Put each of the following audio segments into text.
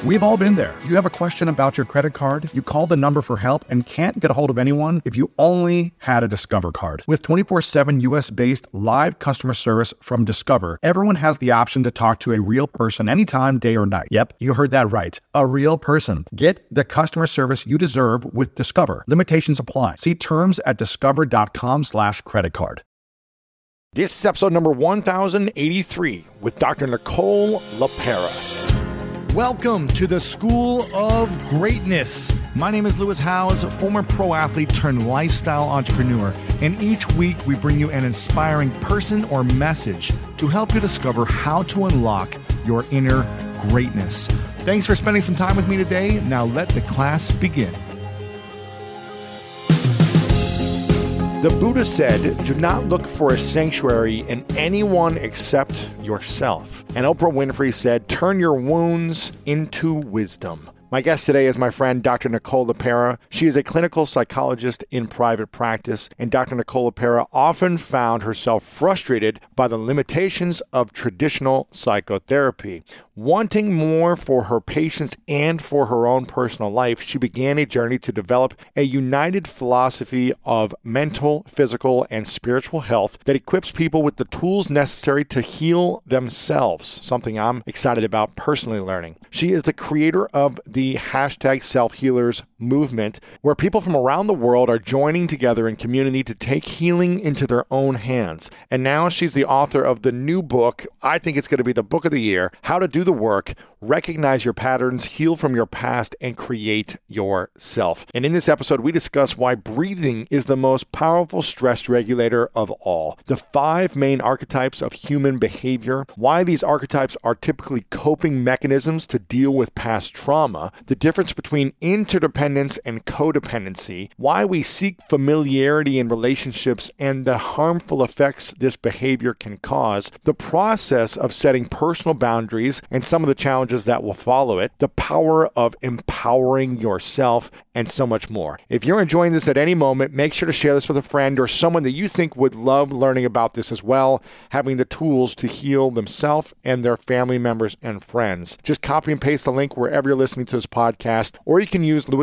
We've all been there. You have a question about your credit card, you call the number for help and can't get a hold of anyone if you only had a Discover card. With 24/7 US-based live customer service from Discover, everyone has the option to talk to a real person anytime, day or night. Yep, you heard that right. A real person. Get the customer service you deserve with Discover. Limitations apply. See terms at discover.com/creditcard. This is episode number 1083 with Dr. Nicole LePera. Welcome to the School of Greatness. My name is Lewis Howes, former pro athlete turned lifestyle entrepreneur, and each week we bring you an inspiring person or message to help you discover how to unlock your inner greatness. Thanks for spending some time with me today. Now let the class begin. The Buddha said, do not look for a sanctuary in anyone except yourself. And Oprah Winfrey said, turn your wounds into wisdom. My guest today is my friend, Dr. Nicole LePera. She is a clinical psychologist in private practice, and Dr. Nicole LePera often found herself frustrated by the limitations of traditional psychotherapy. Wanting more for her patients and for her own personal life, she began a journey to develop a united philosophy of mental, physical, and spiritual health that equips people with the tools necessary to heal themselves, something I'm excited about personally learning. She is the creator of the hashtag Self-Healers movement, where people from around the world are joining together in community to take healing into their own hands. And now she's the author of the new book. I think it's going to be the book of the year, How to Do the Work, Recognize Your Patterns, Heal from Your Past, and Create Yourself. And in this episode, we discuss why breathing is the most powerful stress regulator of all, the 5 main archetypes of human behavior, why these archetypes are typically coping mechanisms to deal with past trauma, the difference between interdependence and codependency, why we seek familiarity in relationships and the harmful effects this behavior can cause, the process of setting personal boundaries and some of the challenges that will follow it, the power of empowering yourself, and so much more. If you're enjoying this at any moment, make sure to share this with a friend or someone that you think would love learning about this as well, having the tools to heal themselves and their family members and friends. Just copy and paste the link wherever you're listening to this podcast, or you can use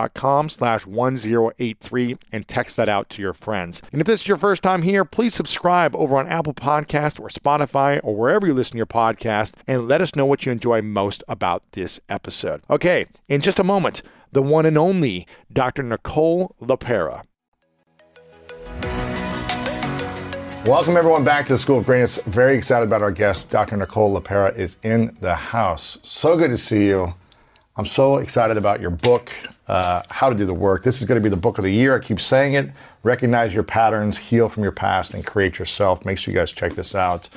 lewishowes.com/1083 and text that out to your friends. And if this is your first time here, please subscribe over on Apple Podcast or Spotify or wherever you listen to your podcast, and let us know what you enjoy most about this episode. Okay, in just a moment, the one and only Dr. Nicole LePera. Welcome everyone back to the School of Greatness. Very excited about our guest. Dr. Nicole LePera is in the house. So good to see you. I'm so excited about your book, How to Do the Work. This is going to be the book of the year. I keep saying it. Recognize your patterns, heal from your past, and create yourself. Make sure you guys check this out.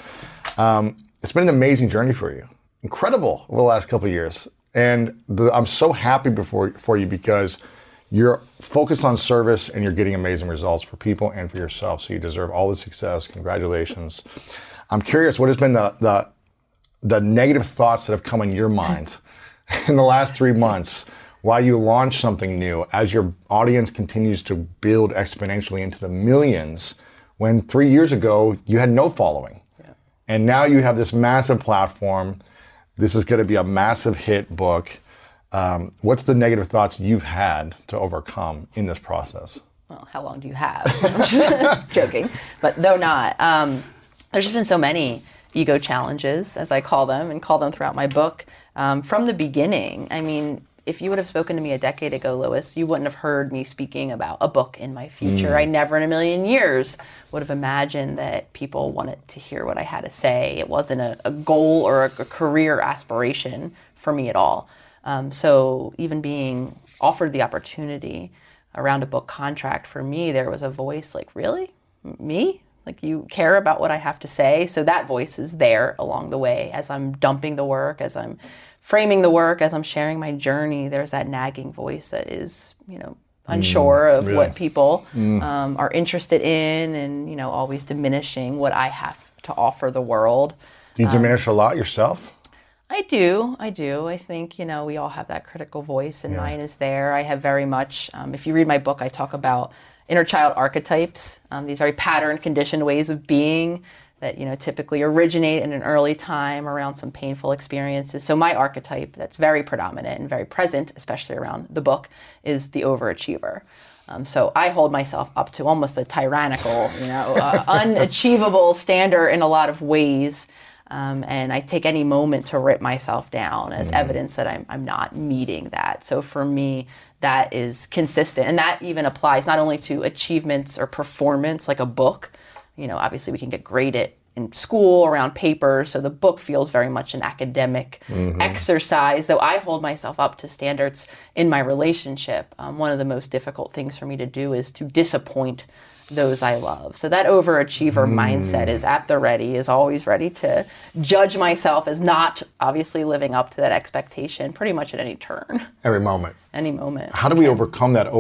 It's been an amazing journey for you. Incredible over the last couple of years. And I'm so happy for you because you're focused on service and you're getting amazing results for people and for yourself. So you deserve all the success. Congratulations. I'm curious, what has been the negative thoughts that have come in your mind in the last 3 months while you launch something new as your audience continues to build exponentially into the millions when 3 years ago you had no following? Yeah. And now you have this massive platform. This is going to be a massive hit book. What's the negative thoughts you've had to overcome in this process? Well, how long do you have? Joking, but though not. There's just been so many ego challenges, as I call them, and call them throughout my book. From the beginning, I mean, if you would have spoken to me a decade ago, Lewis, you wouldn't have heard me speaking about a book in my future. I never in a million years would have imagined that people wanted to hear what I had to say. It wasn't a goal or a career aspiration for me at all. So even being offered the opportunity around a book contract, for me, there was a voice like, really? Me? Like, you care about what I have to say? So that voice is there along the way as I'm dumping the work, as I'm framing the work, as I'm sharing my journey. There's that nagging voice that is, unsure of what people are interested in, and, always diminishing what I have to offer the world. Do you diminish a lot yourself? I do. I think, we all have that critical voice, and mine is there. I have very much, if you read my book, I talk about inner child archetypes, these very pattern conditioned ways of being that, typically originate in an early time around some painful experiences. So my archetype that's very predominant and very present, especially around the book, is the overachiever. So I hold myself up to almost a tyrannical, unachievable standard in a lot of ways. And I take any moment to rip myself down as evidence that I'm not meeting that. So for me, that is consistent. And that even applies not only to achievements or performance like a book. Obviously we can get graded in school around papers, so the book feels very much an academic exercise, though I hold myself up to standards in my relationship. One of the most difficult things for me to do is to disappoint those I love. So that overachiever mindset is at the ready, is always ready to judge myself as not obviously living up to that expectation pretty much at any turn. Every moment. Any moment. How do we overcome that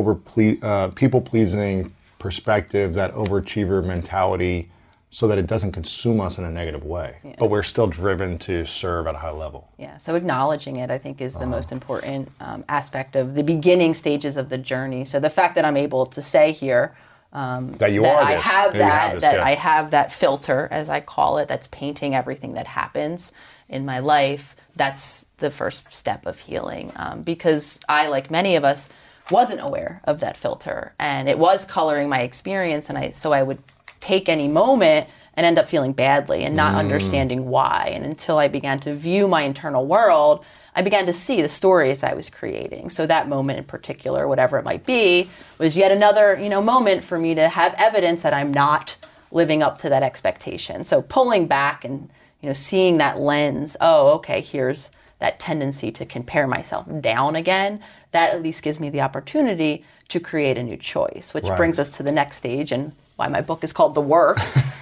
people-pleasing perspective, that overachiever mentality, so that it doesn't consume us in a negative way, but we're still driven to serve at a high level? Yeah, so acknowledging it, I think, is the most important aspect of the beginning stages of the journey. So the fact that I'm able to say here, that you that are I this. have that, this, that yeah. I have that filter, as I call it, that's painting everything that happens in my life. That's the first step of healing, because I, like many of us, wasn't aware of that filter, and it was coloring my experience, and so I would take any moment and end up feeling badly and not understanding why. And until I began to view my internal world, I began to see the stories I was creating. So that moment in particular, whatever it might be, was yet another, moment for me to have evidence that I'm not living up to that expectation. So pulling back and, seeing that lens, oh, okay, here's that tendency to compare myself down again, that at least gives me the opportunity to create a new choice, which brings us to the next stage and why my book is called The Work,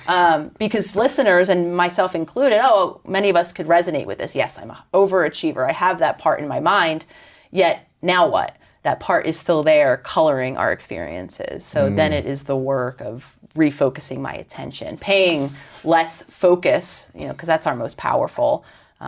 because listeners, and myself included, many of us could resonate with this. Yes, I'm an overachiever. I have that part in my mind, yet now what? That part is still there coloring our experiences. So then it is the work of refocusing my attention, paying less focus, because that's our most powerful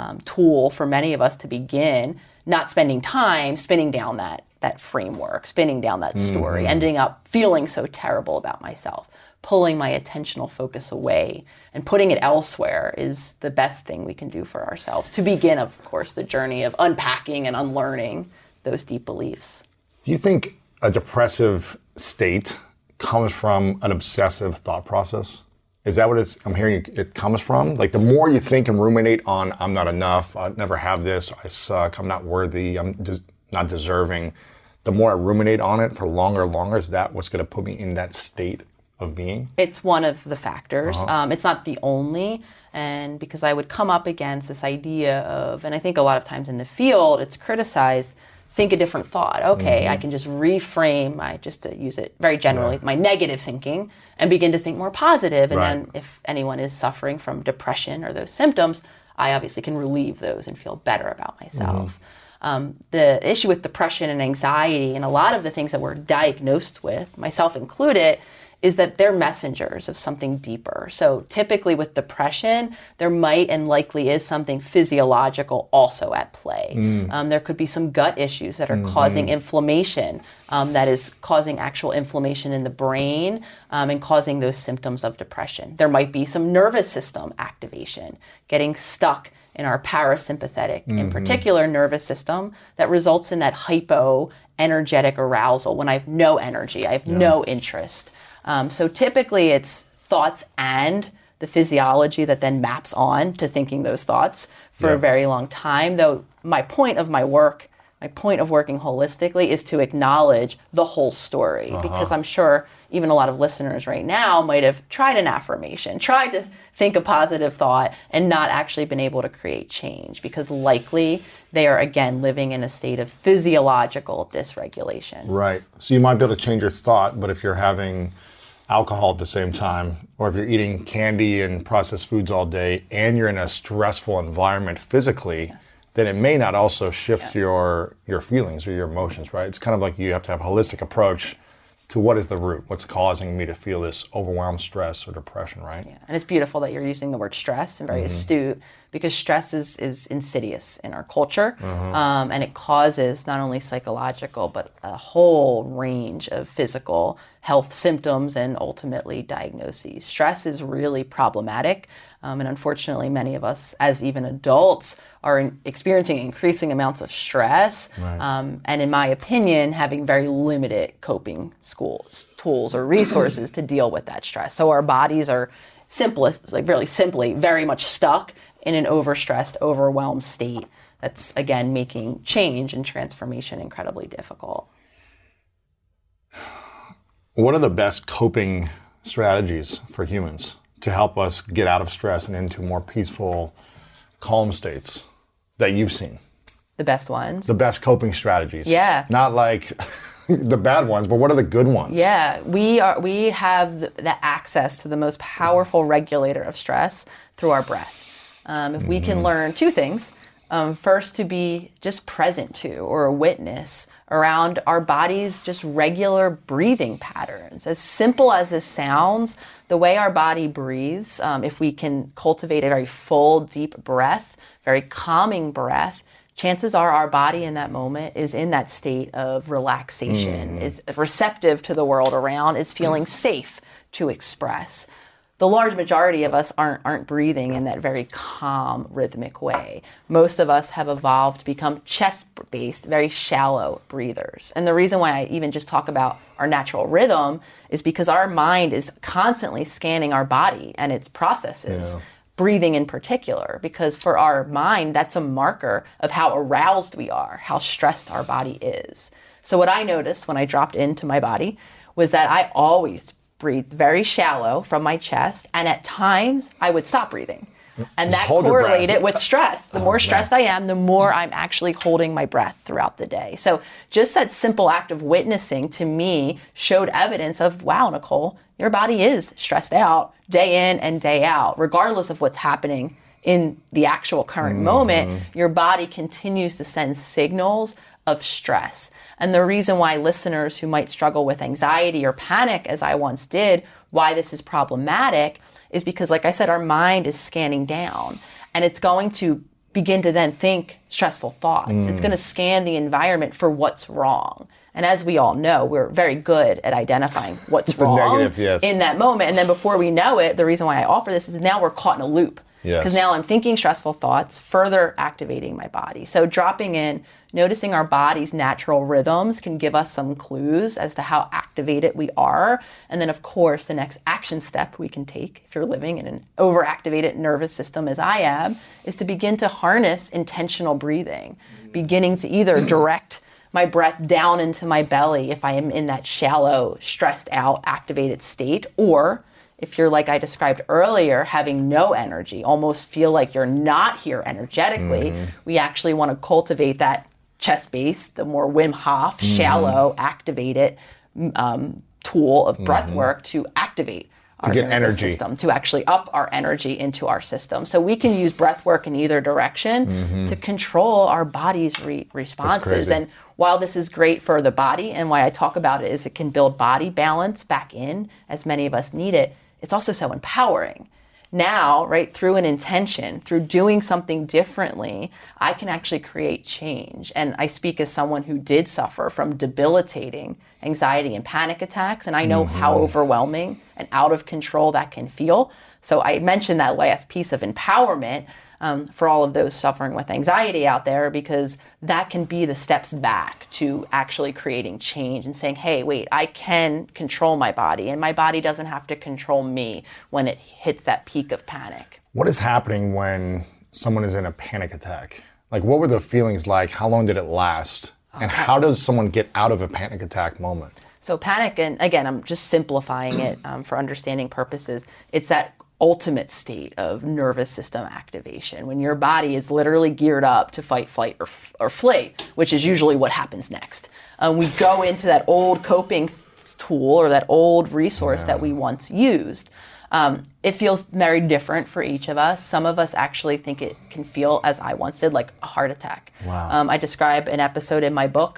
tool for many of us to begin, not spending time spinning down that framework, spinning down that story, ending up feeling so terrible about myself. Pulling my attentional focus away and putting it elsewhere is the best thing we can do for ourselves to begin, of course, the journey of unpacking and unlearning those deep beliefs. Do you think a depressive state comes from an obsessive thought process? Is that what I'm hearing it comes from? Like the more you think and ruminate on, I'm not enough, I never have this, I suck, I'm not worthy, I'm not deserving, the more I ruminate on it for longer and longer, is that what's going to put me in that state of being? It's one of the factors. It's not the only, and because I would come up against this idea of, and I think a lot of times in the field, it's criticized, think a different thought. Okay, I can just reframe, just to use it very generally, my negative thinking, and begin to think more positive. And then if anyone is suffering from depression or those symptoms, I obviously can relieve those and feel better about myself. The issue with depression and anxiety and a lot of the things that we're diagnosed with, myself included, is that they're messengers of something deeper. So typically with depression, there might and likely is something physiological also at play. There could be some gut issues that are causing inflammation, that is causing actual inflammation in the brain and causing those symptoms of depression. There might be some nervous system activation, getting stuck in our parasympathetic, in particular nervous system, that results in that hypo-energetic arousal when I have no energy, I have no interest. So typically it's thoughts and the physiology that then maps on to thinking those thoughts for a very long time. Though my point of working holistically is to acknowledge the whole story, because I'm sure even a lot of listeners right now might have tried an affirmation, tried to think a positive thought and not actually been able to create change, because likely they are again living in a state of physiological dysregulation. Right. So you might be able to change your thought, but if you're having alcohol at the same time, or if you're eating candy and processed foods all day and you're in a stressful environment physically, then it may not also shift your feelings or your emotions, right? It's kind of like you have to have a holistic approach to what is the root, what's causing me to feel this overwhelmed stress or depression, right? Yeah. And it's beautiful that you're using the word stress and very astute, because stress is insidious in our culture, and it causes not only psychological but a whole range of physical health symptoms and ultimately diagnoses. Stress is really problematic, and unfortunately many of us as even adults are experiencing increasing amounts of stress, and in my opinion having very limited coping tools or resources to deal with that stress. So our bodies are really simply very much stuck in an overstressed, overwhelmed state that's, again, making change and transformation incredibly difficult. What are the best coping strategies for humans to help us get out of stress and into more peaceful, calm states that you've seen? The best ones? The best coping strategies. Yeah. Not like the bad ones, but what are the good ones? Yeah, we have the access to the most powerful regulator of stress through our breath. If we can learn two things, first to be just present to or a witness around our body's just regular breathing patterns. As simple as this sounds, the way our body breathes, if we can cultivate a very full, deep breath, very calming breath, chances are our body in that moment is in that state of relaxation, is receptive to the world around, is feeling safe to express. The large majority of us aren't breathing in that very calm, rhythmic way. Most of us have evolved to become chest-based, very shallow breathers. And the reason why I even just talk about our natural rhythm is because our mind is constantly scanning our body and its processes. Yeah. Breathing in particular, because for our mind, that's a marker of how aroused we are, how stressed our body is. So what I noticed when I dropped into my body was that I always breathed very shallow from my chest, and at times I would stop breathing. And that correlated with stress. The more stressed I am, the more I'm actually holding my breath throughout the day. So just that simple act of witnessing to me showed evidence of, wow, Nicole, your body is stressed out day in and day out. Regardless of what's happening in the actual current moment, your body continues to send signals of stress. And the reason why listeners who might struggle with anxiety or panic, as I once did, why this is problematic is because, like I said, our mind is scanning down and it's going to begin to then think stressful thoughts. It's going to scan the environment for what's wrong. And as we all know, we're very good at identifying what's wrong negative, yes. in that moment. And then before we know it, the reason why I offer this is now we're caught in a loop. Because now I'm thinking stressful thoughts, further activating my body. So dropping in, noticing our body's natural rhythms can give us some clues as to how activated we are. And then, of course, the next action step we can take, if you're living in an overactivated nervous system as I am, is to begin to harness intentional breathing, beginning to either direct my breath down into my belly if I am in that shallow, stressed out, activated state, or if you're, like I described earlier, having no energy, almost feel like you're not here energetically, we actually want to cultivate that chest base, the more Wim Hof, shallow, activated tool of breath work to activate our nervous system, to actually up our energy into our system. So we can use breath work in either direction to control our body's responses. And while this is great for the body, and why I talk about it is it can build body balance back in, as many of us need it, it's also so empowering. Now, right, through an intention, through doing something differently, I can actually create change. And I speak as someone who did suffer from debilitating anxiety and panic attacks, and I know how overwhelming and out of control that can feel. So I mentioned that last piece of empowerment for all of those suffering with anxiety out there, because that can be the steps back to actually creating change and saying, hey, wait, I can control my body, and my body doesn't have to control me when it hits that peak of panic. What is happening when someone is in a panic attack? Like, what were the feelings like? How long did it last? And how does someone get out of a panic attack moment? So panic, and again, I'm just simplifying it for understanding purposes, it's that ultimate state of nervous system activation when your body is literally geared up to fight, flight, or flee, which is usually what happens next. We go into that old coping tool or that old resource that we once used. It feels very different for each of us. Some of us actually think it can feel, as I once did, like a heart attack. Wow. I describe an episode in my book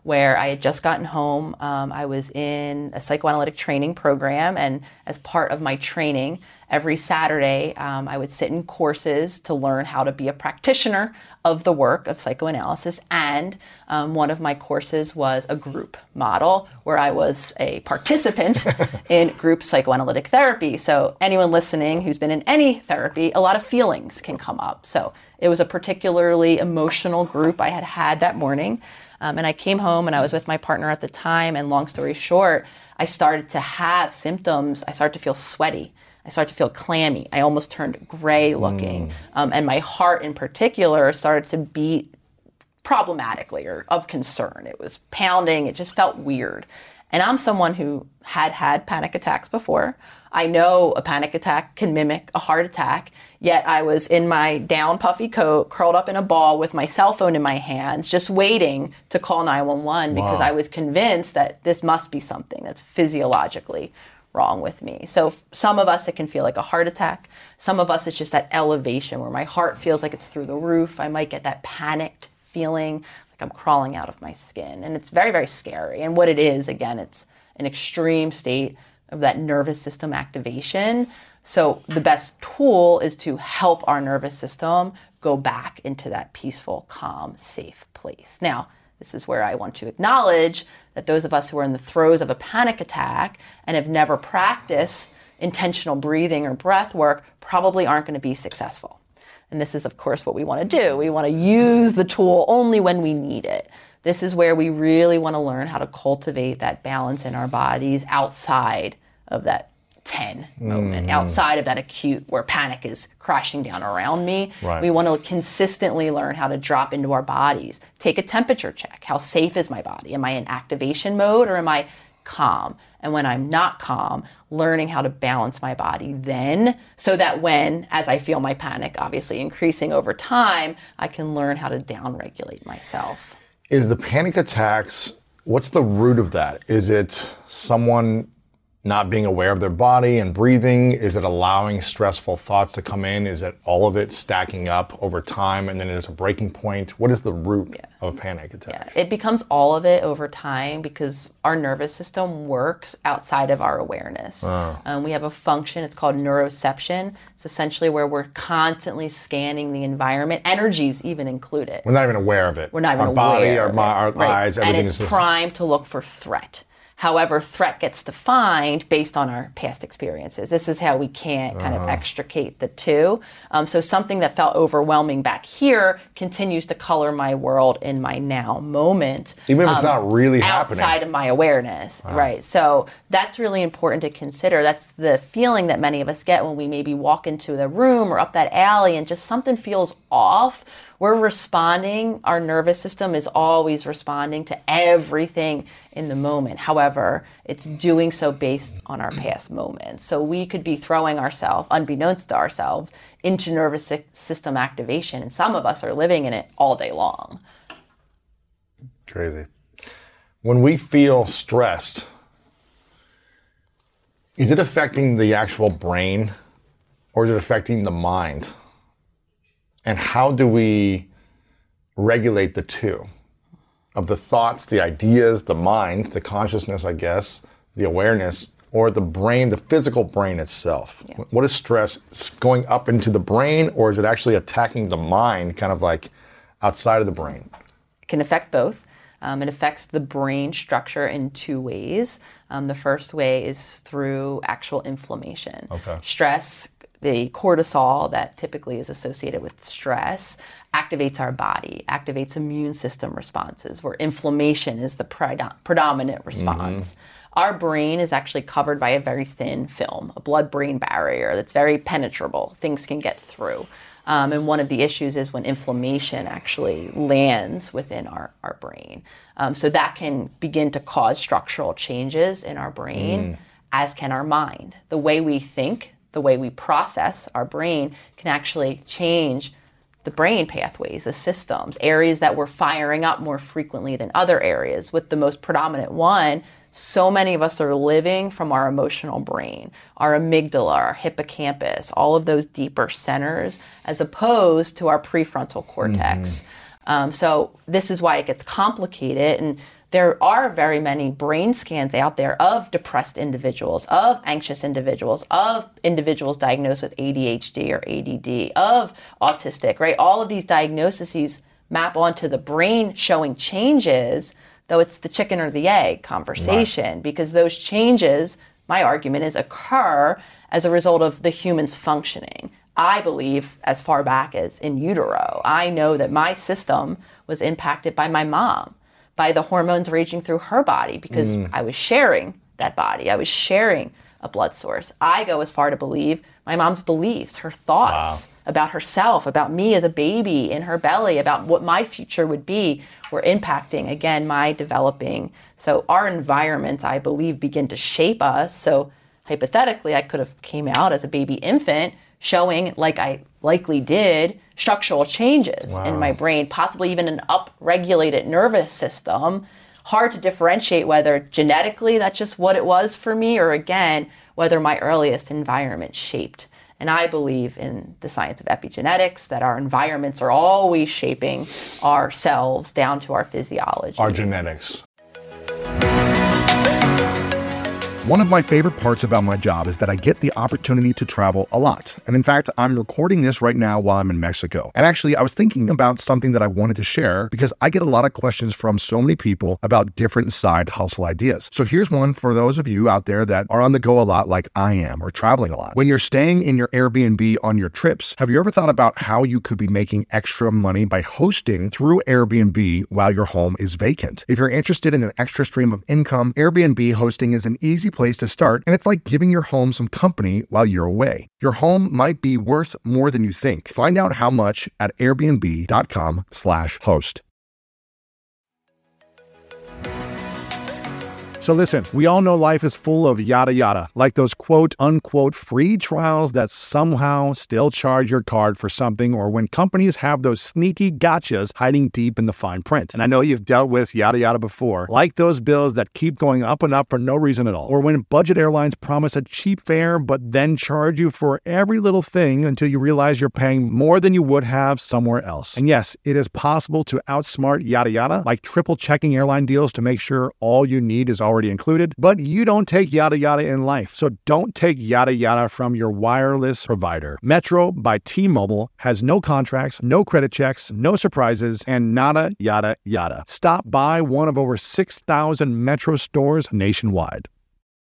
where I had just gotten home. I was in a psychoanalytic training program, and as part of my training, every Saturday I would sit in courses to learn how to be a practitioner of the work of psychoanalysis. And one of my courses was a group model where I was a participant in group psychoanalytic therapy. So anyone listening who's been in any therapy, a lot of feelings can come up. So it was a particularly emotional group I had that morning. And I came home and I was with my partner at the time, and long story short, I started to have symptoms. I started to feel sweaty. I started to feel clammy. I almost turned gray looking. And my heart in particular started to beat problematically or of concern. It was pounding. It just felt weird. And I'm someone who had panic attacks before. I know a panic attack can mimic a heart attack, yet I was in my down puffy coat, curled up in a ball with my cell phone in my hands, just waiting to call 911 because I was convinced that this must be something that's physiologically wrong with me. So some of us, it can feel like a heart attack. Some of us, it's just that elevation where my heart feels like it's through the roof. I might get that panicked feeling like I'm crawling out of my skin. And it's very, very scary. And what it is, again, it's an extreme state of that nervous system activation. So the best tool is to help our nervous system go back into that peaceful, calm, safe place. Now, this is where I want to acknowledge that those of us who are in the throes of a panic attack and have never practiced intentional breathing or breath work probably aren't going to be successful. And this is, of course, what we want to do. We want to use the tool only when we need it. This is where we really want to learn how to cultivate that balance in our bodies outside of that 10 moment, outside of that acute where panic is crashing down around me. Right. We want to consistently learn how to drop into our bodies. Take a temperature check. How safe is my body? Am I in activation mode or am I calm? And when I'm not calm, learning how to balance my body then, so that when, as I feel my panic obviously increasing over time, I can learn how to downregulate myself. Is the panic attacks, what's the root of that? Is it someone not being aware of their body and breathing? Is it allowing stressful thoughts to come in? Is it all of it stacking up over time and then there's a breaking point? What is the root of a panic attack? It becomes all of it over time because our nervous system works outside of our awareness. We have a function, it's called neuroception. It's essentially where we're constantly scanning the environment, energies even included. We're not even aware of it. We're not even our body, aware our of it. eyes, everything and it's is primed to look for threat. However, threat gets defined based on our past experiences. This is how we can't kind of extricate the two. So something that felt overwhelming back here continues to color my world in my now moment. Even if it's not really happening. Outside of my awareness, right? So that's really important to consider. That's the feeling that many of us get when we maybe walk into the room or up that alley and just something feels off. We're responding, our nervous system is always responding to everything in the moment. However, it's doing so based on our past moments. So we could be throwing ourselves, unbeknownst to ourselves, into nervous system activation. And some of us are living in it all day long. Crazy. When we feel stressed, is it affecting the actual brain or is it affecting the mind? And how do we regulate the two of the thoughts, the ideas, the mind, the consciousness, I guess, the awareness, or the brain, the physical brain itself? Yeah. What is stress? It's going up into the brain, or is it actually attacking the mind, kind of like outside of the brain? It can affect both. It affects the brain structure in two ways. The first way is through actual inflammation. Okay. Stress, the cortisol that typically is associated with stress, activates our body, activates immune system responses, where inflammation is the predominant response. Our brain is actually covered by a very thin film, a blood-brain barrier that's very penetrable. Things can get through. And one of the issues is when inflammation actually lands within our brain. So that can begin to cause structural changes in our brain, as can our mind. The way we think, the way we process our brain can actually change the brain pathways, the systems, areas that we're firing up more frequently than other areas, with the most predominant one. So many of us are living from our emotional brain, our amygdala, our hippocampus, all of those deeper centers, as opposed to our prefrontal cortex. So this is why it gets complicated. And there are very many brain scans out there of depressed individuals, of anxious individuals, of individuals diagnosed with ADHD or ADD, of autistic, right? All of these diagnoses map onto the brain showing changes, though it's the chicken or the egg conversation, because those changes, my argument is, occur as a result of the human's functioning. I believe as far back as in utero. I know that my system was impacted by my mom, by the hormones raging through her body, because I was sharing that body. I was sharing a blood source. I go as far to believe my mom's beliefs, her thoughts about herself, about me as a baby in her belly, about what my future would be, were impacting, again, my developing. So our environments, I believe, begin to shape us. So hypothetically, I could have came out as a baby infant showing, like I likely did, structural changes in my brain, possibly even an upregulated nervous system. Hard to differentiate whether genetically that's just what it was for me, or again, whether my earliest environment shaped. And I believe in the science of epigenetics, that our environments are always shaping ourselves down to our physiology. Our genetics. One of my favorite parts about my job is that I get the opportunity to travel a lot. And in fact, I'm recording this right now while I'm in Mexico. And actually, I was thinking about something that I wanted to share because I get a lot of questions from so many people about different side hustle ideas. So here's one for those of you out there that are on the go a lot like I am, or traveling a lot. When you're staying in your Airbnb on your trips, have you ever thought about how you could be making extra money by hosting through Airbnb while your home is vacant? If you're interested in an extra stream of income, Airbnb hosting is an easy place to start, and it's like giving your home some company while you're away. Your home might be worth more than you think. Find out how much at airbnb.com/host. So listen, we all know life is full of yada yada, like those quote unquote free trials that somehow still charge your card for something, or when companies have those sneaky gotchas hiding deep in the fine print. And I know you've dealt with yada yada before, like those bills that keep going up and up for no reason at all, or when budget airlines promise a cheap fare but then charge you for every little thing until you realize you're paying more than you would have somewhere else. And yes, it is possible to outsmart yada yada, like triple checking airline deals to make sure all you need is already included, but you don't take yada yada in life. So don't take yada yada from your wireless provider. Metro by T-Mobile has no contracts, no credit checks, no surprises, and nada yada yada. Stop by one of over 6,000 Metro stores nationwide.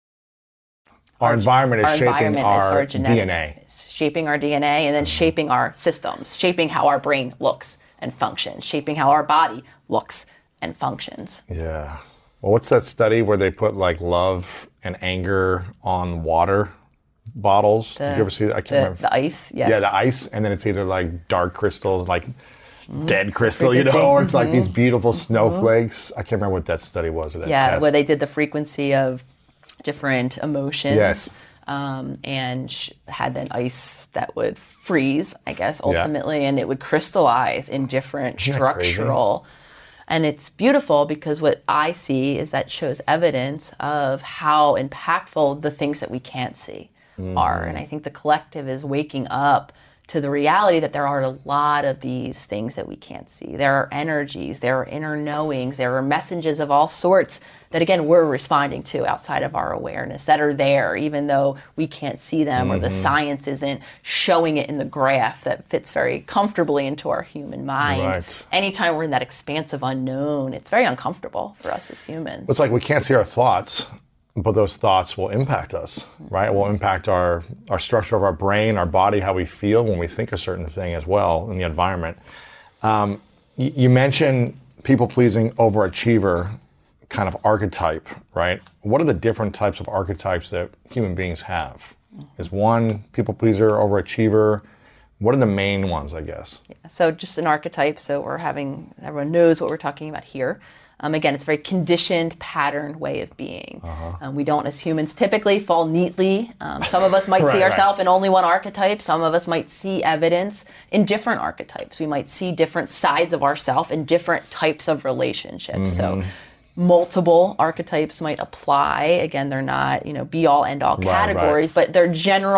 Our environment is shaping our genetic, DNA. It's shaping our DNA, and then shaping our systems, shaping how our brain looks and functions, shaping how our body looks and functions. Yeah. Well, what's that study where they put like love and anger on water bottles? Did you ever see that? I can't remember. The ice, yes. Yeah, the ice, and then it's either like dark crystals, like dead crystal, you know, or it's like these beautiful snowflakes. I can't remember what that study was, or that test. Where they did the frequency of different emotions. Yes. And had then ice that would freeze, I guess, ultimately, and it would crystallize in different structural. And it's beautiful because what I see is that shows evidence of how impactful the things that we can't see are. And I think the collective is waking up to the reality that there are a lot of these things that we can't see. There are energies, there are inner knowings, there are messages of all sorts that, again, we're responding to outside of our awareness that are there, even though we can't see them or the science isn't showing it in the graph that fits very comfortably into our human mind. Right. Anytime we're in that expansive unknown, it's very uncomfortable for us as humans. It's like we can't see our thoughts, but those thoughts will impact us, right? It will impact our structure of our brain, our body, how we feel when we think a certain thing as well in the environment. You mentioned people-pleasing overachiever kind of archetype, right? What are the different types of archetypes that human beings have? Is one people-pleaser, overachiever? What are the main ones, I guess? Yeah, so just an archetype, so everyone knows what we're talking about here. Again, it's a very conditioned, patterned way of being. We don't, as humans, typically fall neatly. Some of us might see ourselves in only one archetype. Some of us might see evidence in different archetypes. We might see different sides of ourselves in different types of relationships. So multiple archetypes might apply. Again, they're not, be-all, end-all categories, but they're general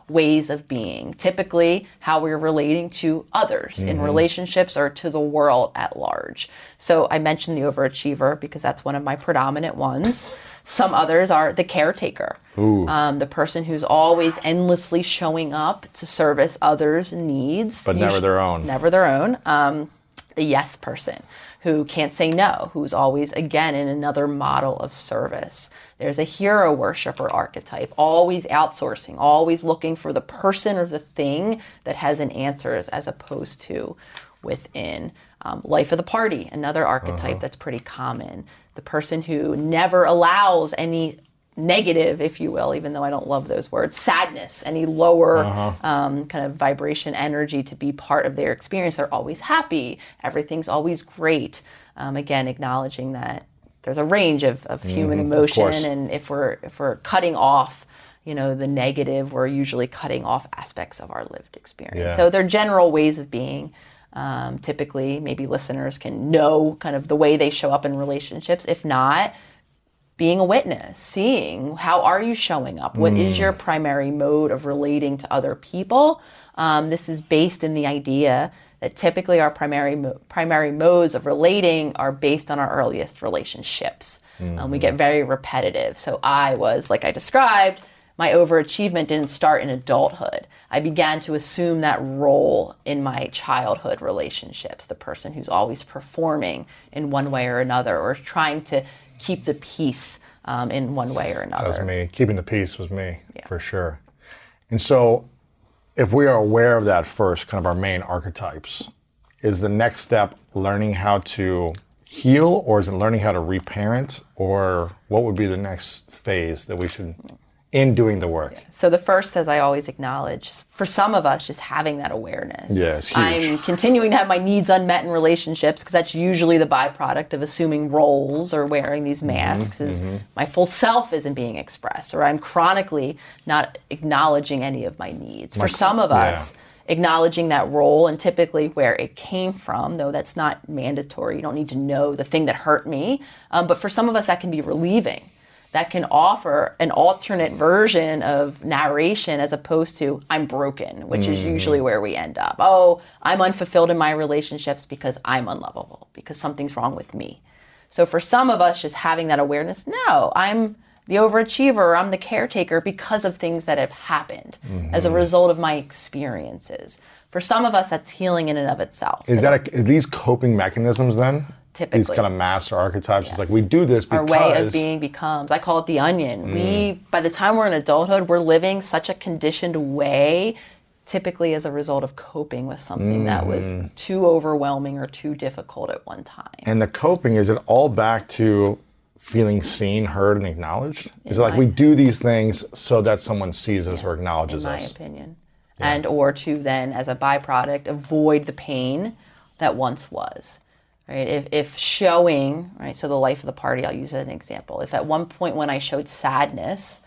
ways of being, typically how we're relating to others in relationships or to the world at large. So I mentioned the overachiever because that's one of my predominant ones. Some others are the caretaker, the person who's always endlessly showing up to service others' needs. But never their own. Never their own. The yes person, who can't say no, who's always, again, in another model of service. There's a hero worshiper archetype, always outsourcing, always looking for the person or the thing that has an answer as opposed to within. Life of the party, another archetype that's pretty common. The person who never allows any negative, if you will, even though I don't love those words, sadness, any lower kind of vibration energy to be part of their experience. They're always happy. Everything's always great. Again, acknowledging that there's a range of human emotion, and if we're cutting off, the negative, we're usually cutting off aspects of our lived experience. Yeah. So they're general ways of being. Typically, maybe listeners can know kind of the way they show up in relationships. If not, being a witness, seeing how are you showing up? What is your primary mode of relating to other people? This is based in the idea that typically our primary modes of relating are based on our earliest relationships. We get very repetitive. So I was, like I described, my overachievement didn't start in adulthood. I began to assume that role in my childhood relationships, the person who's always performing in one way or another, or trying to keep the peace in one way or another. That was me. Keeping the peace was me, for sure. And so if we are aware of that first, kind of our main archetypes, is the next step learning how to heal, or is it learning how to reparent, or what would be the next phase that we should in doing the work? So the first, as I always acknowledge, for some of us, just having that awareness. Yeah, it's huge. I'm continuing to have my needs unmet in relationships because that's usually the byproduct of assuming roles or wearing these masks is my full self isn't being expressed, or I'm chronically not acknowledging any of my needs. For some of us, acknowledging that role and typically where it came from, though that's not mandatory. You don't need to know the thing that hurt me. But for some of us, that can be relieving. That can offer an alternate version of narration as opposed to I'm broken, which is usually where we end up. Oh, I'm unfulfilled in my relationships because I'm unlovable, because something's wrong with me. So for some of us, just having that awareness, no, I'm the overachiever, I'm the caretaker because of things that have happened as a result of my experiences. For some of us, that's healing in and of itself. Is that are these coping mechanisms then? Typically. These kind of master archetypes. Yes. It's like we do this because our way of being becomes, I call it the onion. We, by the time we're in adulthood, we're living such a conditioned way, typically as a result of coping with something that was too overwhelming or too difficult at one time. And the coping, is it all back to feeling seen, heard, and acknowledged? Is it like we do these things so that someone sees us or acknowledges us? In my opinion. Yeah. And or to then, as a byproduct, avoid the pain that once was. Right? If showing, right, so the life of the party, I'll use as an example. If at one point when I showed sadness,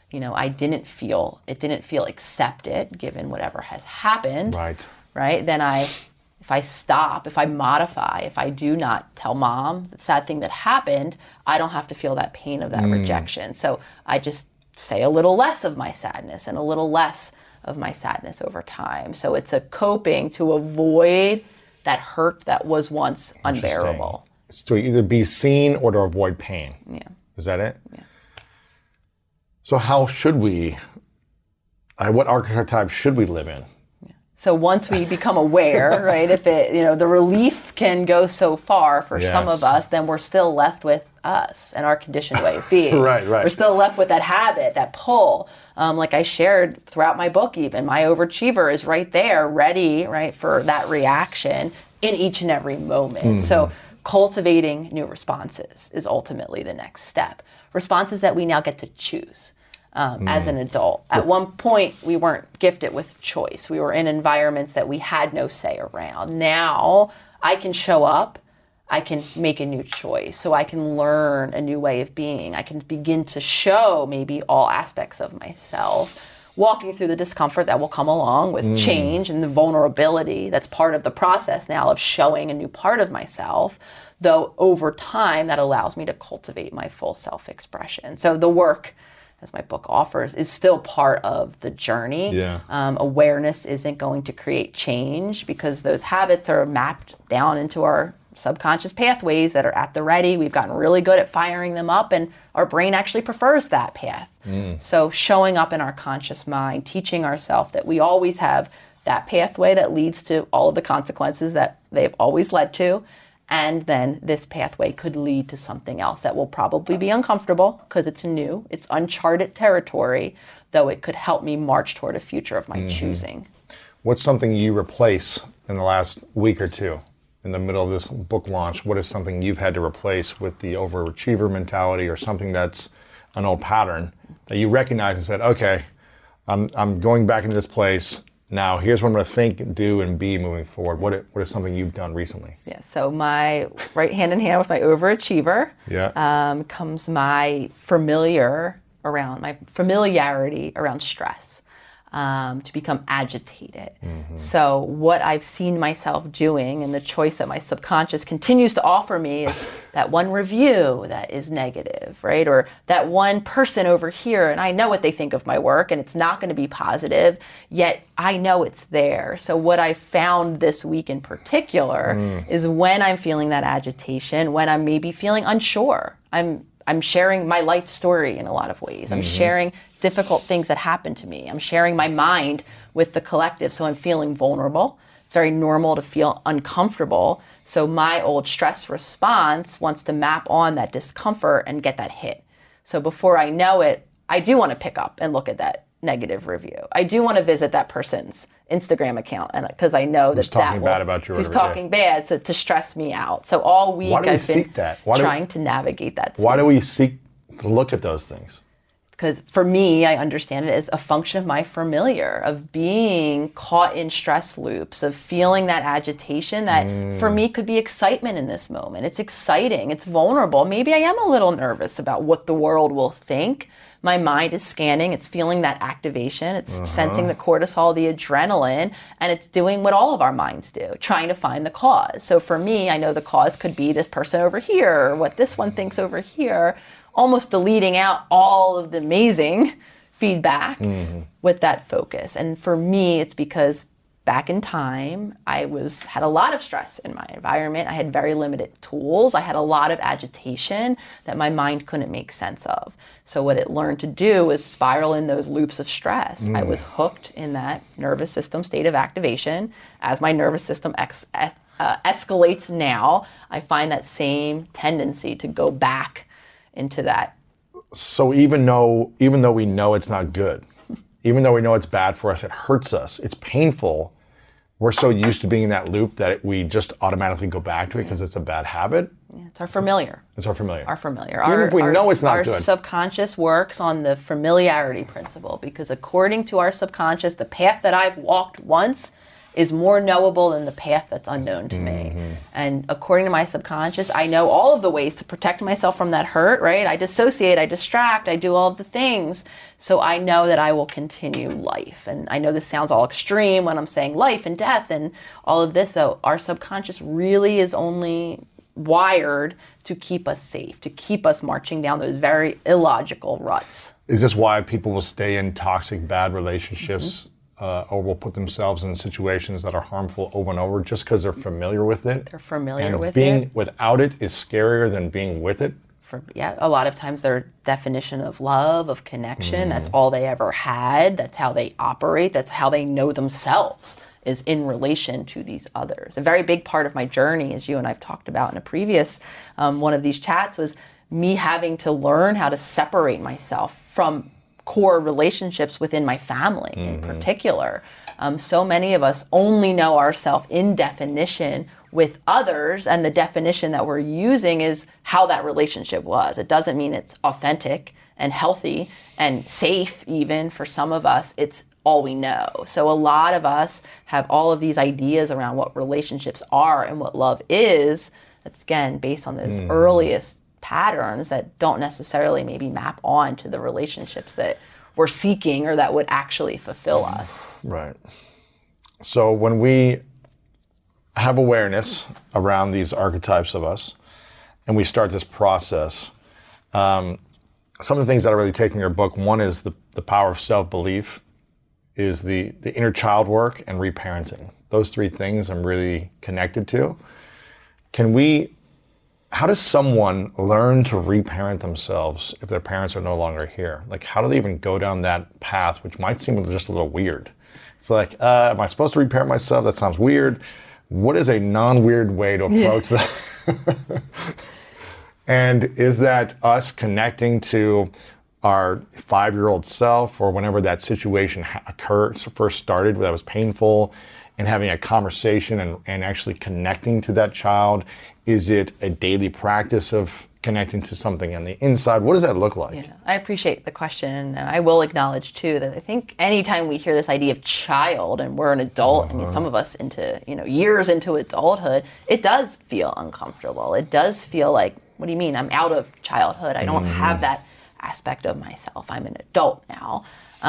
I didn't feel accepted given whatever has happened, right? Then if I stop, if I modify, if I do not tell mom the sad thing that happened, I don't have to feel that pain of that rejection. So I just say a little less of my sadness and a little less of my sadness over time. So it's a coping to avoid that hurt that was once unbearable. It's to either be seen or to avoid pain. Yeah. Is that it? Yeah. So how should we, what archetype should we live in? So once we become aware, right, if it, the relief can go so far for some of us, then we're still left with us and our conditioned way of being. Right. We're still left with that habit, that pull. Like I shared throughout my book even, my overachiever is right there, ready, right, for that reaction in each and every moment. So cultivating new responses is ultimately the next step. Responses that we now get to choose. As an adult. At one point, we weren't gifted with choice. We were in environments that we had no say around. Now, I can show up, I can make a new choice, so I can learn a new way of being. I can begin to show maybe all aspects of myself, walking through the discomfort that will come along with change and the vulnerability that's part of the process now of showing a new part of myself, though over time, that allows me to cultivate my full self-expression. So the work as my book offers, is still part of the journey. Yeah. Awareness isn't going to create change because those habits are mapped down into our subconscious pathways that are at the ready. We've gotten really good at firing them up, and our brain actually prefers that path. So showing up in our conscious mind, teaching ourselves that we always have that pathway that leads to all of the consequences that they've always led to. And then this pathway could lead to something else that will probably be uncomfortable because it's new, it's uncharted territory, though it could help me march toward a future of my choosing. What's something you replace in the last week or two in the middle of this book launch? What is something you've had to replace with the overachiever mentality, or something that's an old pattern that you recognize and said, okay, I'm going back into this place. Now, here's what I'm going to think, do, and be moving forward. What is something you've done recently? Yeah, so my right hand in hand with my overachiever comes my familiarity around stress, to become agitated. So what I've seen myself doing, and the choice that my subconscious continues to offer me, is that one review that is negative, right? Or that one person over here, and I know what they think of my work, and it's not going to be positive, yet I know it's there. So what I found this week in particular is when I'm feeling that agitation, when I'm maybe feeling unsure, I'm sharing my life story in a lot of ways. I'm sharing difficult things that happen to me. I'm sharing my mind with the collective, so I'm feeling vulnerable. It's very normal to feel uncomfortable. So my old stress response wants to map on that discomfort and get that hit. So before I know it, I do want to pick up and look at that negative review. I do want to visit that person's Instagram account, and because I know who's talking bad about you, who's talking bad, so to stress me out. So all week I've been trying to navigate that space. Why do we seek to look at those things? Because for me, I understand it as a function of my familiar, of being caught in stress loops, of feeling that agitation that for me could be excitement in this moment. It's exciting, it's vulnerable. Maybe I am a little nervous about what the world will think. My mind is scanning, it's feeling that activation, it's sensing the cortisol, the adrenaline, and it's doing what all of our minds do, trying to find the cause. So for me, I know the cause could be this person over here, or what this one thinks over here, almost deleting out all of the amazing feedback with that focus. And for me, it's because back in time, I had a lot of stress in my environment. I had very limited tools. I had a lot of agitation that my mind couldn't make sense of. So what it learned to do was spiral in those loops of stress. I was hooked in that nervous system state of activation. As my nervous system escalates now, I find that same tendency to go back into that. So even though we know it's not good, even though we know it's bad for us, it hurts us, it's painful, we're so used to being in that loop that we just automatically go back to it because it's a bad habit. Yeah, it's our familiar. It's our familiar. Our familiar. Even if we know it's not good. Our subconscious works on the familiarity principle, because according to our subconscious, the path that I've walked once is more knowable than the path that's unknown to me. And according to my subconscious, I know all of the ways to protect myself from that hurt, right? I dissociate, I distract, I do all of the things. So I know that I will continue life. And I know this sounds all extreme when I'm saying life and death and all of this. So our subconscious really is only wired to keep us safe, to keep us marching down those very illogical ruts. Is this why people will stay in toxic, bad relationships? Or will put themselves in situations that are harmful over and over just because they're familiar with it? They're familiar with it. And being without it is scarier than being with it? A lot of times their definition of love, of connection, that's all they ever had. That's how they operate. That's how they know themselves, is in relation to these others. A very big part of my journey, as you and I've talked about in a previous one of these chats, was me having to learn how to separate myself from core relationships within my family in particular. So many of us only know ourselves in definition with others, and the definition that we're using is how that relationship was. It doesn't mean it's authentic and healthy and safe. Even for some of us, it's all we know. So a lot of us have all of these ideas around what relationships are and what love is. That's, again, based on those earliest patterns that don't necessarily maybe map on to the relationships that we're seeking or that would actually fulfill us. Right. So when we have awareness around these archetypes of us and we start this process, some of the things that I really take from your book, one is the power of self-belief, is the inner child work, and reparenting. Those three things I'm really connected to. How does someone learn to reparent themselves if their parents are no longer here? Like, how do they even go down that path, which might seem just a little weird? It's like, am I supposed to reparent myself? That sounds weird. What is a non-weird way to approach that? And is that us connecting to our 5-year-old self, or whenever that situation first started, that was painful, and having a conversation and actually connecting to that child? Is it a daily practice of connecting to something on the inside? What does that look like? Yeah, I appreciate the question, and I will acknowledge too that I think anytime we hear this idea of child and we're an adult, I mean, some of us into years into adulthood, it does feel uncomfortable. It does feel like, what do you mean? I'm out of childhood. I don't have that aspect of myself. I'm an adult now.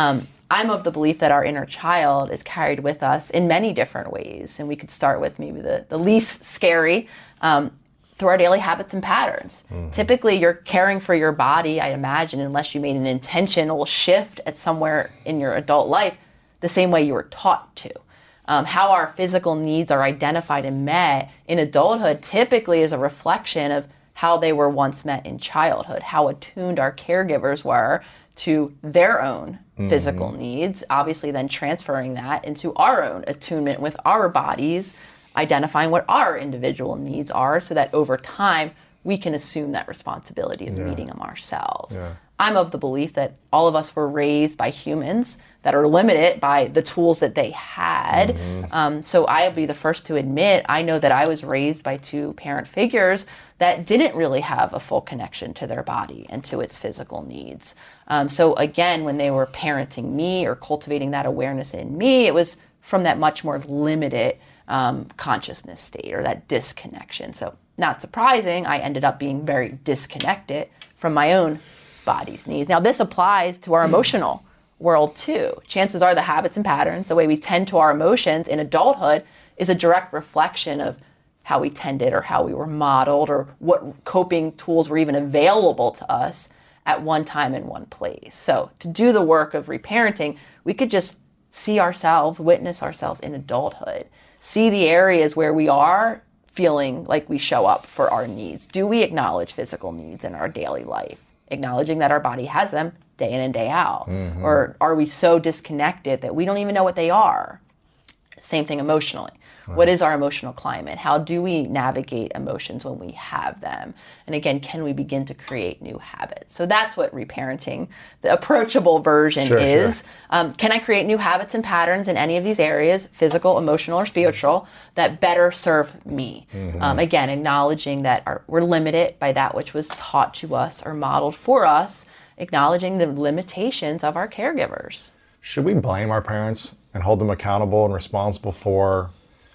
I'm of the belief that our inner child is carried with us in many different ways. And we could start with maybe the least scary, through our daily habits and patterns. Typically, you're caring for your body, I imagine, unless you made an intentional shift at somewhere in your adult life, the same way you were taught to. How our physical needs are identified and met in adulthood typically is a reflection of how they were once met in childhood, how attuned our caregivers were to their own physical needs, obviously then transferring that into our own attunement with our bodies, identifying what our individual needs are so that over time we can assume that responsibility of meeting them ourselves. Yeah. I'm of the belief that all of us were raised by humans that are limited by the tools that they had. So I'll be the first to admit, I know that I was raised by 2 parent figures that didn't really have a full connection to their body and to its physical needs. So again, when they were parenting me or cultivating that awareness in me, it was from that much more limited consciousness state or that disconnection. So not surprising, I ended up being very disconnected from my own body's needs. Now, this applies to our emotional world too. Chances are the habits and patterns, the way we tend to our emotions in adulthood, is a direct reflection of how we tended or how we were modeled or what coping tools were even available to us at one time in one place. So to do the work of reparenting, we could just see ourselves, witness ourselves in adulthood, see the areas where we are feeling like we show up for our needs. Do we acknowledge physical needs in our daily life? Acknowledging that our body has them day in and day out. Or are we so disconnected that we don't even know what they are? Same thing emotionally. What is our emotional climate? How do we navigate emotions when we have them? And again, can we begin to create new habits? So that's what reparenting, the approachable version is. Can I create new habits and patterns in any of these areas, physical, emotional, or spiritual, that better serve me? Again, acknowledging that we're limited by that which was taught to us or modeled for us, acknowledging the limitations of our caregivers. Should we blame our parents and hold them accountable and responsible for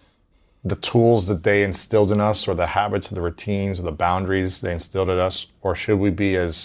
the tools that they instilled in us, or the habits or the routines or the boundaries they instilled in us? Or should we be as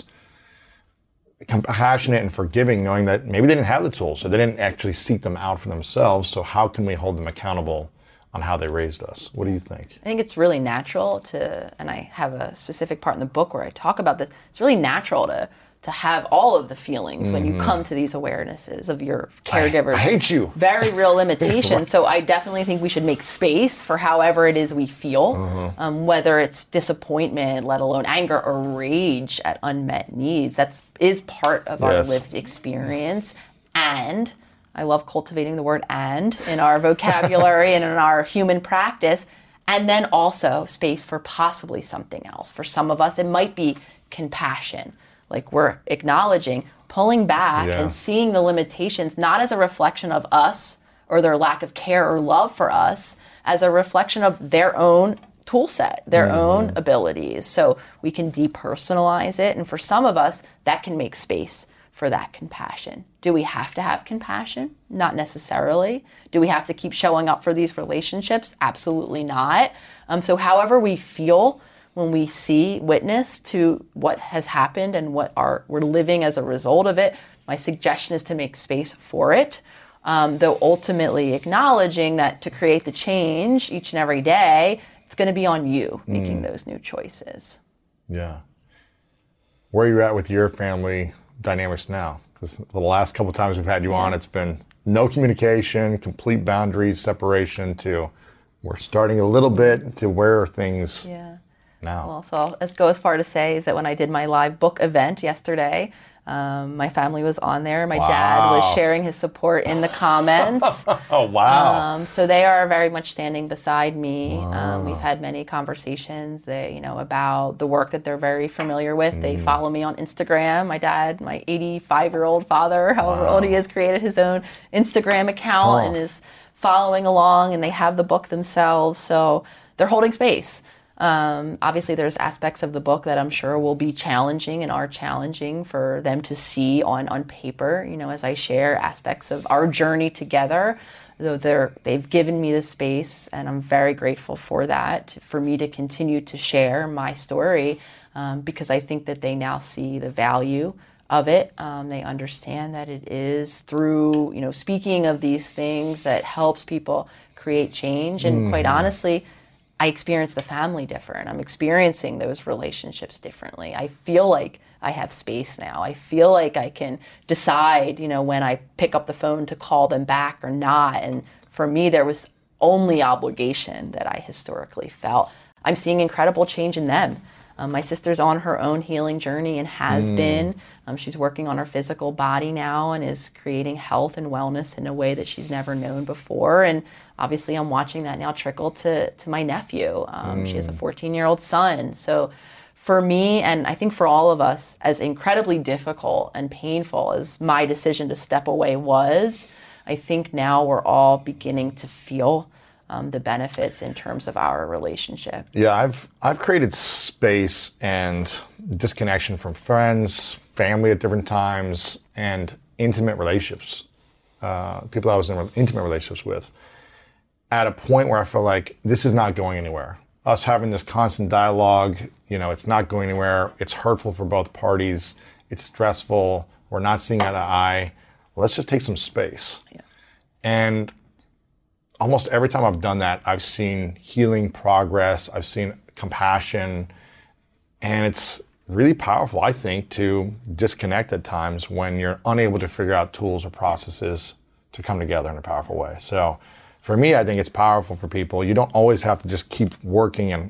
compassionate and forgiving, knowing that maybe they didn't have the tools, so they didn't actually seek them out for themselves? So how can we hold them accountable on how they raised us? What do you think? I think it's really natural and I have a specific part in the book where I talk about this, it's really natural to have all of the feelings when you come to these awarenesses of your caregivers. I hate you. Very real limitations. So I definitely think we should make space for however it is we feel, whether it's disappointment, let alone anger or rage at unmet needs. That is part of our lived experience. And I love cultivating the word "and" in our vocabulary and in our human practice. And then also space for possibly something else. For some of us, it might be compassion. Like we're acknowledging, pulling back and seeing the limitations, not as a reflection of us or their lack of care or love for us, as a reflection of their own tool set, their own abilities. So we can depersonalize it. And for some of us, that can make space for that compassion. Do we have to have compassion? Not necessarily. Do we have to keep showing up for these relationships? Absolutely not. So however we feel when we witness to what has happened and what we're living as a result of it, my suggestion is to make space for it, though ultimately acknowledging that to create the change each and every day, it's going to be on you making those new choices. Yeah. where are you at with your family dynamics now? Because the last couple of times we've had you on, it's been no communication, complete boundaries, separation, to we're starting a little bit to where are things now? Well, so I'll go as far to say is that when I did my live book event yesterday, my family was on there. My dad was sharing his support in the comments. Oh, wow. So they are very much standing beside me. We've had many conversations, about the work that they're very familiar with. They follow me on Instagram. My dad, my 85-year-old father, however old he is, created his own Instagram account and is following along, and they have the book themselves. So they're holding space. Obviously, there's aspects of the book that I'm sure will be challenging and are challenging for them to see on paper, as I share aspects of our journey together. Though they've given me the space, and I'm very grateful for that, for me to continue to share my story, because I think that they now see the value of it. They understand that it is through, speaking of these things that helps people create change. And quite honestly, I experience the family different. I'm experiencing those relationships differently. I feel like I have space now. I feel like I can decide, when I pick up the phone to call them back or not. And for me, there was only obligation that I historically felt. I'm seeing incredible change in them. My sister's on her own healing journey and has been. She's working on her physical body now and is creating health and wellness in a way that she's never known before. And obviously I'm watching that now trickle to my nephew. She has a 14-year-old son. So for me, and I think for all of us, as incredibly difficult and painful as my decision to step away was, I think now we're all beginning to feel the benefits in terms of our relationship. Yeah, I've created space and disconnection from friends, family at different times, and intimate relationships, people I was in intimate relationships with, at a point where I feel like this is not going anywhere. Us having this constant dialogue, it's not going anywhere. It's hurtful for both parties. It's stressful. We're not seeing eye to eye. Let's just take some space. Yeah. And almost every time I've done that, I've seen healing progress, I've seen compassion, and it's really powerful, I think, to disconnect at times when you're unable to figure out tools or processes to come together in a powerful way. So for me, I think it's powerful for people. You don't always have to just keep working and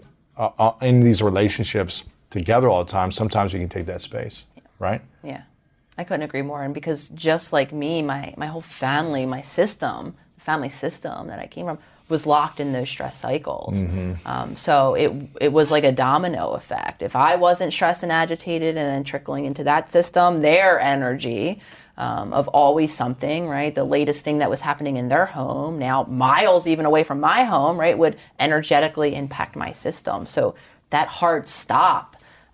in these relationships together all the time. Sometimes you can take that space, right? Yeah, I couldn't agree more. And because just like me, my whole family, my system, family system that I came from was locked in those stress cycles. So it was like a domino effect. If I wasn't stressed and agitated and then trickling into that system, their energy of always something, right? The latest thing that was happening in their home, now miles even away from my home, right, would energetically impact my system. So that hard stop,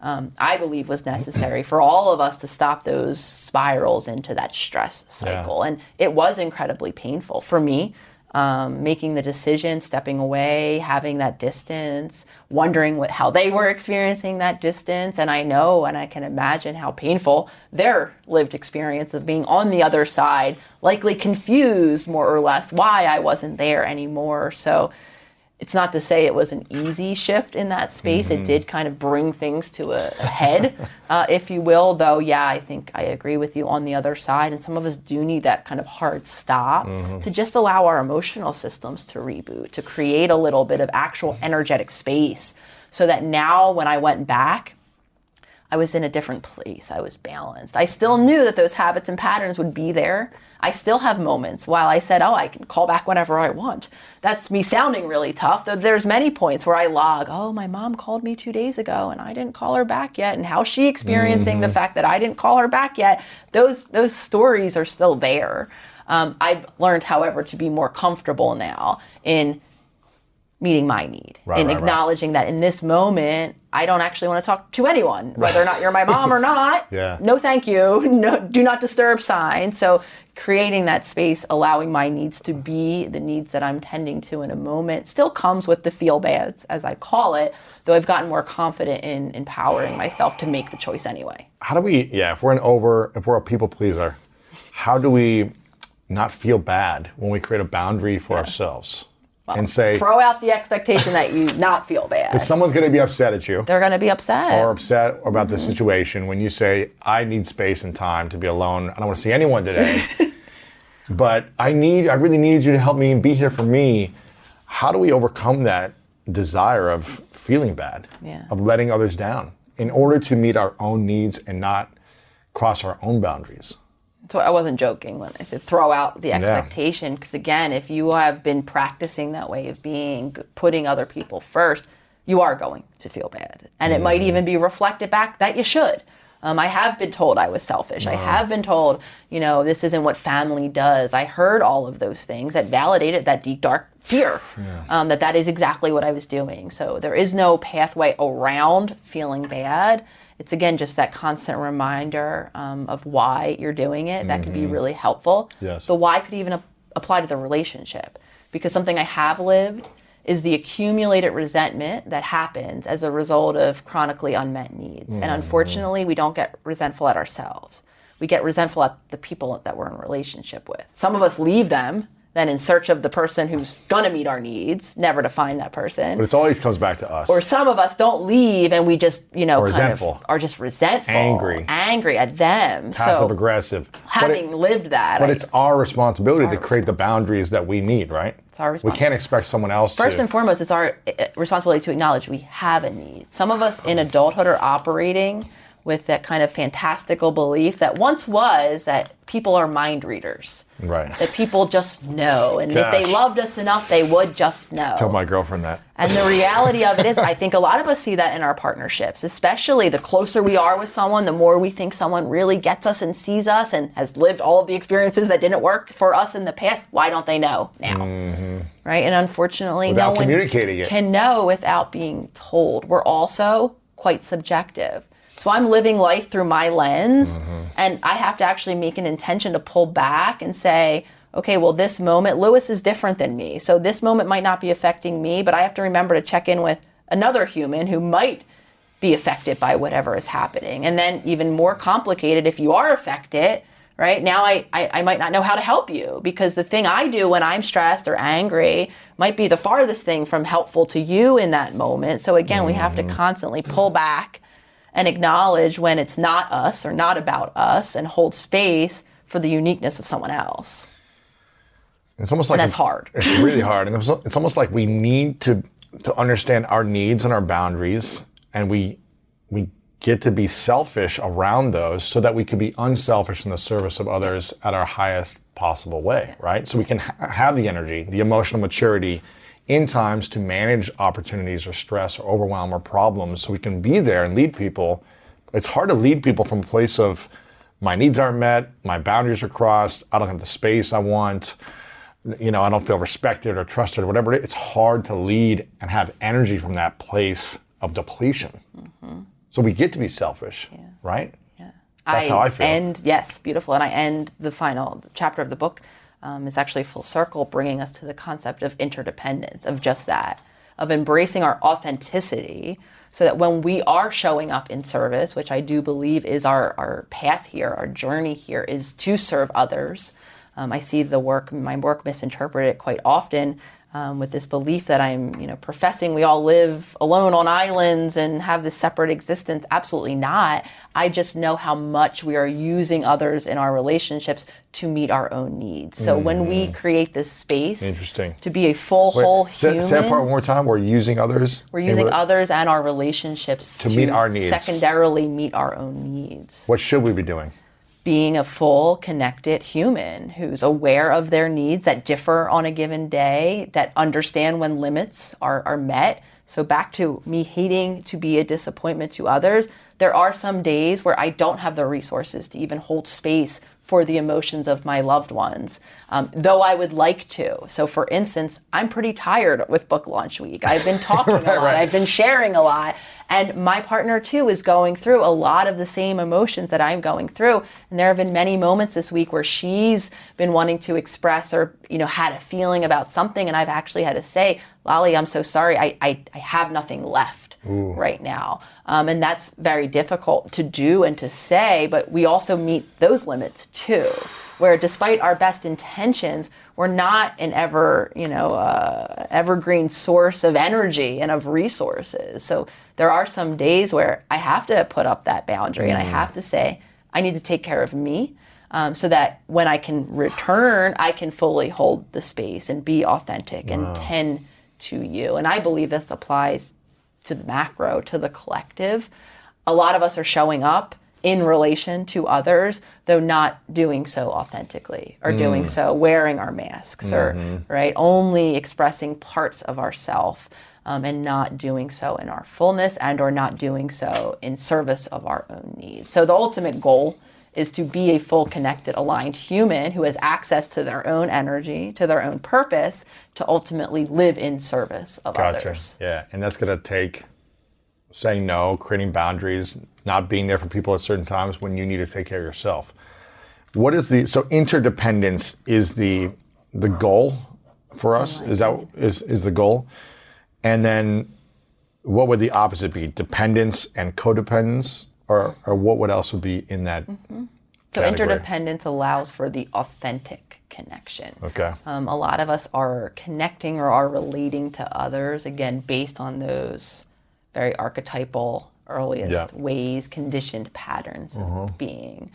I believe, was necessary for all of us to stop those spirals into that stress cycle. Yeah. And it was incredibly painful for me, making the decision, stepping away, having that distance, wondering how they were experiencing that distance. And I know and I can imagine how painful their lived experience of being on the other side, likely confused more or less why I wasn't there anymore. So it's not to say it was an easy shift in that space. It did kind of bring things to a head, if you will, though, yeah, I think I agree with you on the other side. And some of us do need that kind of hard stop to just allow our emotional systems to reboot, to create a little bit of actual energetic space so that now when I went back, I was in a different place. I was balanced. I still knew that those habits and patterns would be there. I still have moments while I said, I can call back whenever I want. That's me sounding really tough. There's many points where I log, my mom called me 2 days ago and I didn't call her back yet. And how's she experiencing the fact that I didn't call her back yet? Those stories are still there. I've learned, however, to be more comfortable now in meeting my need and acknowledging that in this moment, I don't actually want to talk to anyone, whether or not you're my mom or not. No, thank you. No, do not disturb sign. So creating that space, allowing my needs to be the needs that I'm tending to in a moment, still comes with the feel bads, as I call it, though I've gotten more confident in empowering myself to make the choice anyway. How do we, if we're a people pleaser, how do we not feel bad when we create a boundary for ourselves? and say, throw out the expectation that you not feel bad. someone's going to be upset at you. They're going to be upset. Or upset about the situation when you say, I need space and time to be alone. I don't want to see anyone today. But I really need you to help me and be here for me. How do we overcome that desire of feeling bad, of letting others down, in order to meet our own needs and not cross our own boundaries? So I wasn't joking when I said throw out the expectation, because again, if you have been practicing that way of being, putting other people first, you are going to feel bad. And it might even be reflected back that you should. I have been told I was selfish. I have been told, this isn't what family does. I heard all of those things that validated that deep, dark fear, that is exactly what I was doing. So there is no pathway around feeling bad. It's, again, just that constant reminder of why you're doing it. That could be really helpful. Yes. The why could even apply to the relationship. Because something I have lived is the accumulated resentment that happens as a result of chronically unmet needs. And unfortunately, we don't get resentful at ourselves. We get resentful at the people that we're in a relationship with. Some of us leave them, then in search of the person who's gonna meet our needs, never to find that person. But it always comes back to us. Or some of us don't leave and we just, resentful. are just resentful. Angry at them. Passive aggressive. Having lived that. But it's our responsibility to create the boundaries that we need, right? It's our responsibility. We can't expect someone else to. First and foremost, it's our responsibility to acknowledge we have a need. Some of us in adulthood are operating with that kind of fantastical belief that once was that people are mind readers. Right. That people just know. And if they loved us enough, they would just know. Tell my girlfriend that. And the reality of it is, I think a lot of us see that in our partnerships, especially the closer we are with someone, the more we think someone really gets us and sees us and has lived all of the experiences that didn't work for us in the past. Why don't they know now? Right? And unfortunately, without no one communicating it. Can know without being told. We're also quite subjective. So I'm living life through my lens, and I have to actually make an intention to pull back and say, okay, well, this moment, Lewis is different than me. So this moment might not be affecting me, but I have to remember to check in with another human who might be affected by whatever is happening. And then even more complicated, if you are affected, right, now I might not know how to help you, because the thing I do when I'm stressed or angry might be the farthest thing from helpful to you in that moment. So again, we have to constantly pull back and acknowledge when it's not us or not about us, and hold space for the uniqueness of someone else. It's almost like that's hard. It's really hard. And it's almost like we need to understand our needs and our boundaries, and we get to be selfish around those so that we can be unselfish in the service of others at our highest possible way, right? So we can have the energy, the emotional maturity in times to manage opportunities or stress or overwhelm or problems, so we can be there and lead people. It's hard to lead people from a place of my needs aren't met, my boundaries are crossed, I don't have the space I want, I don't feel respected or trusted or whatever it is. It's hard to lead and have energy from that place of depletion. So we get to be selfish, right? Yeah. That's how I feel. Yes, beautiful. And I end the final chapter of the book is actually full circle, bringing us to the concept of interdependence, of just that, of embracing our authenticity, so that when we are showing up in service, which I do believe is our path here, our journey here is to serve others. I see my work misinterpreted quite often with this belief that I'm, professing we all live alone on islands and have this separate existence. Absolutely not. I just know how much we are using others in our relationships to meet our own needs. So when we create this space to be a whole human. Say that part one more time. We're using others. We're using others and our relationships to meet our needs. Secondarily meet our own needs. What should we be doing? Being a full, connected human who's aware of their needs that differ on a given day, that understand when limits are met. So back to me hating to be a disappointment to others, there are some days where I don't have the resources to even hold space for the emotions of my loved ones, though I would like to. So for instance, I'm pretty tired with book launch week. I've been talking a lot, right. I've been sharing a lot, and my partner too is going through a lot of the same emotions that I'm going through. And there have been many moments this week where she's been wanting to express or, had a feeling about something, and I've actually had to say, Lolly, I'm so sorry, I have nothing left. Ooh. Right now. And that's very difficult to do and to say, but we also meet those limits too. where despite our best intentions, we're not an evergreen source of energy and of resources. So there are some days where I have to put up that boundary and I have to say, I need to take care of me. So that when I can return, I can fully hold the space and be authentic and tend to you. And I believe this applies to the macro, to the collective. A lot of us are showing up in relation to others, though not doing so authentically, or doing so wearing our masks, or right, only expressing parts of ourself, and not doing so in our fullness, and or not doing so in service of our own needs. So the ultimate goal is to be a full, connected, aligned human who has access to their own energy, to their own purpose, to ultimately live in service of others. Yeah, and that's going to take saying no, creating boundaries, not being there for people at certain times when you need to take care of yourself. So interdependence is the goal for us? Is the goal? And then what would the opposite be? Dependence and codependence? Or what else would be in that So category? interdependence allows for the authentic connection. Okay. A lot of us are connecting or are relating to others, again, based on those very archetypal, earliest ways, conditioned patterns of being.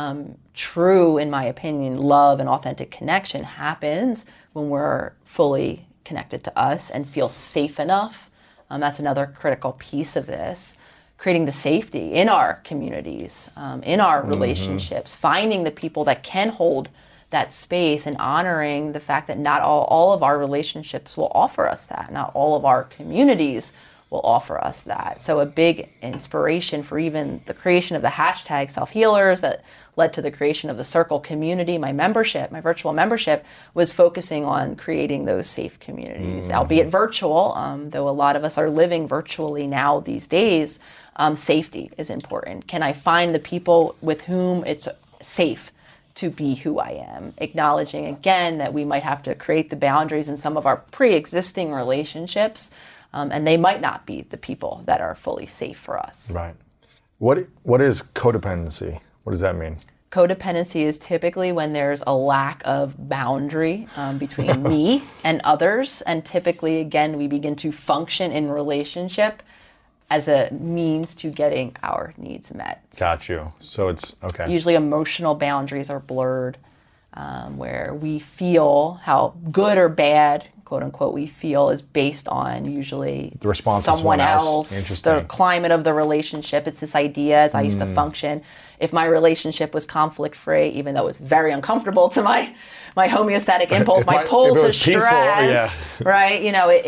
True, in my opinion, love and authentic connection happens when we're fully connected to us and feel safe enough. That's another critical piece of this. Creating the safety in our communities, in our relationships, finding the people that can hold that space, and honoring the fact that not all of our relationships will offer us that. Not all of our communities will offer us that. So a big inspiration for even the creation of the hashtag Self-Healers that led to the creation of the Circle community, my virtual membership, was focusing on creating those safe communities, albeit virtual, though a lot of us are living virtually now these days. Safety is important. Can I find the people with whom it's safe to be who I am? Acknowledging again that we might have to create the boundaries in some of our pre-existing relationships, and they might not be the people that are fully safe for us. Right. What is codependency? What does that mean? Codependency is typically when there's a lack of boundary between me and others, and typically, again, we begin to function in relationship as a means to getting our needs met. Got you. So it's, okay. Usually emotional boundaries are blurred, where we feel how good or bad, quote unquote, we feel is based on usually the response of someone else, the climate of the relationship. It's this idea, as I used to function, if my relationship was conflict free, even though it was very uncomfortable to my homeostatic impulse, my pull to stress, right?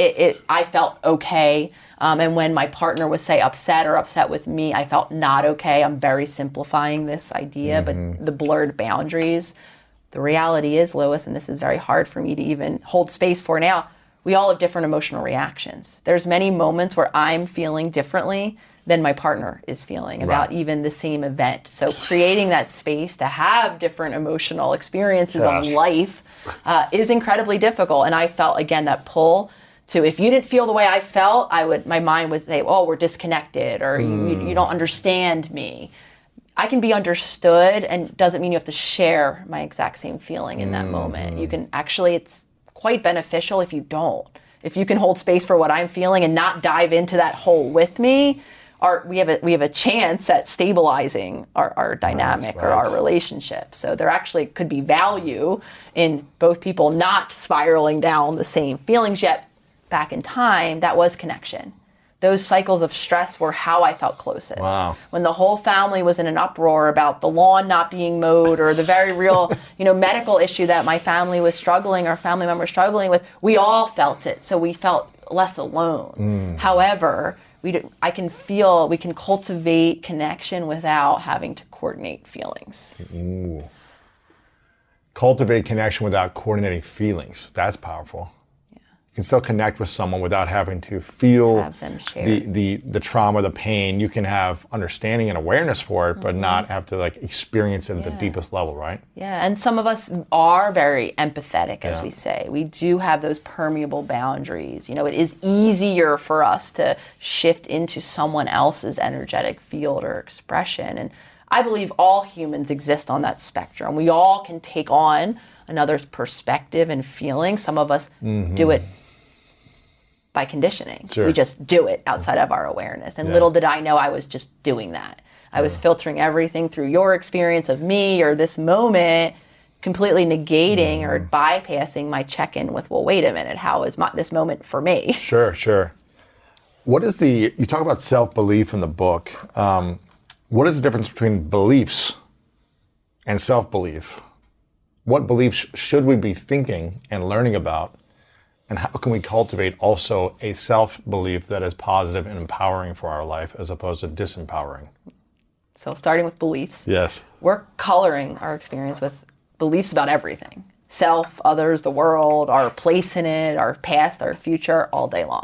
I felt okay. And when my partner was, say, upset with me, I felt not okay. I'm very simplifying this idea, but the blurred boundaries. The reality is, Louis, and this is very hard for me to even hold space for now, we all have different emotional reactions. There's many moments where I'm feeling differently than my partner is feeling about even the same event. So creating that space to have different emotional experiences of life is incredibly difficult. And I felt, again, that pull to, if you didn't feel the way I felt, my mind would say, oh, we're disconnected, or you don't understand me. I can be understood, and doesn't mean you have to share my exact same feeling in that moment. You can actually, it's quite beneficial if you don't. If you can hold space for what I'm feeling and not dive into that hole with me, we have a chance at stabilizing our dynamic or our relationship. So there actually could be value in both people not spiraling down the same feelings, yet back in time, that was connection. Those cycles of stress were how I felt closest. Wow. When the whole family was in an uproar about the lawn not being mowed, or the very real, medical issue that my family was struggling, or family members struggling with, we all felt it. So we felt less alone. However, we can cultivate connection without having to coordinate feelings. Ooh. Cultivate connection without coordinating feelings. That's powerful. You can still connect with someone without having to feel the trauma, the pain. You can have understanding and awareness for it, but not have to experience it at the deepest level, right? Yeah, and some of us are very empathetic, as we say. We do have those permeable boundaries. It is easier for us to shift into someone else's energetic field or expression. And I believe all humans exist on that spectrum. We all can take on another's perspective and feeling. Some of us do it by conditioning. Sure. We just do it outside of our awareness. And little did I know I was just doing that. I was filtering everything through your experience of me or this moment, completely negating or bypassing my check-in with, well, wait a minute, how is this moment for me? Sure. What is you talk about self-belief in the book. What is the difference between beliefs and self-belief? What beliefs should we be thinking and learning about? And how can we cultivate also a self-belief that is positive and empowering for our life as opposed to disempowering? So starting with beliefs. Yes. We're coloring our experience with beliefs about everything. Self, others, the world, our place in it, our past, our future, all day long.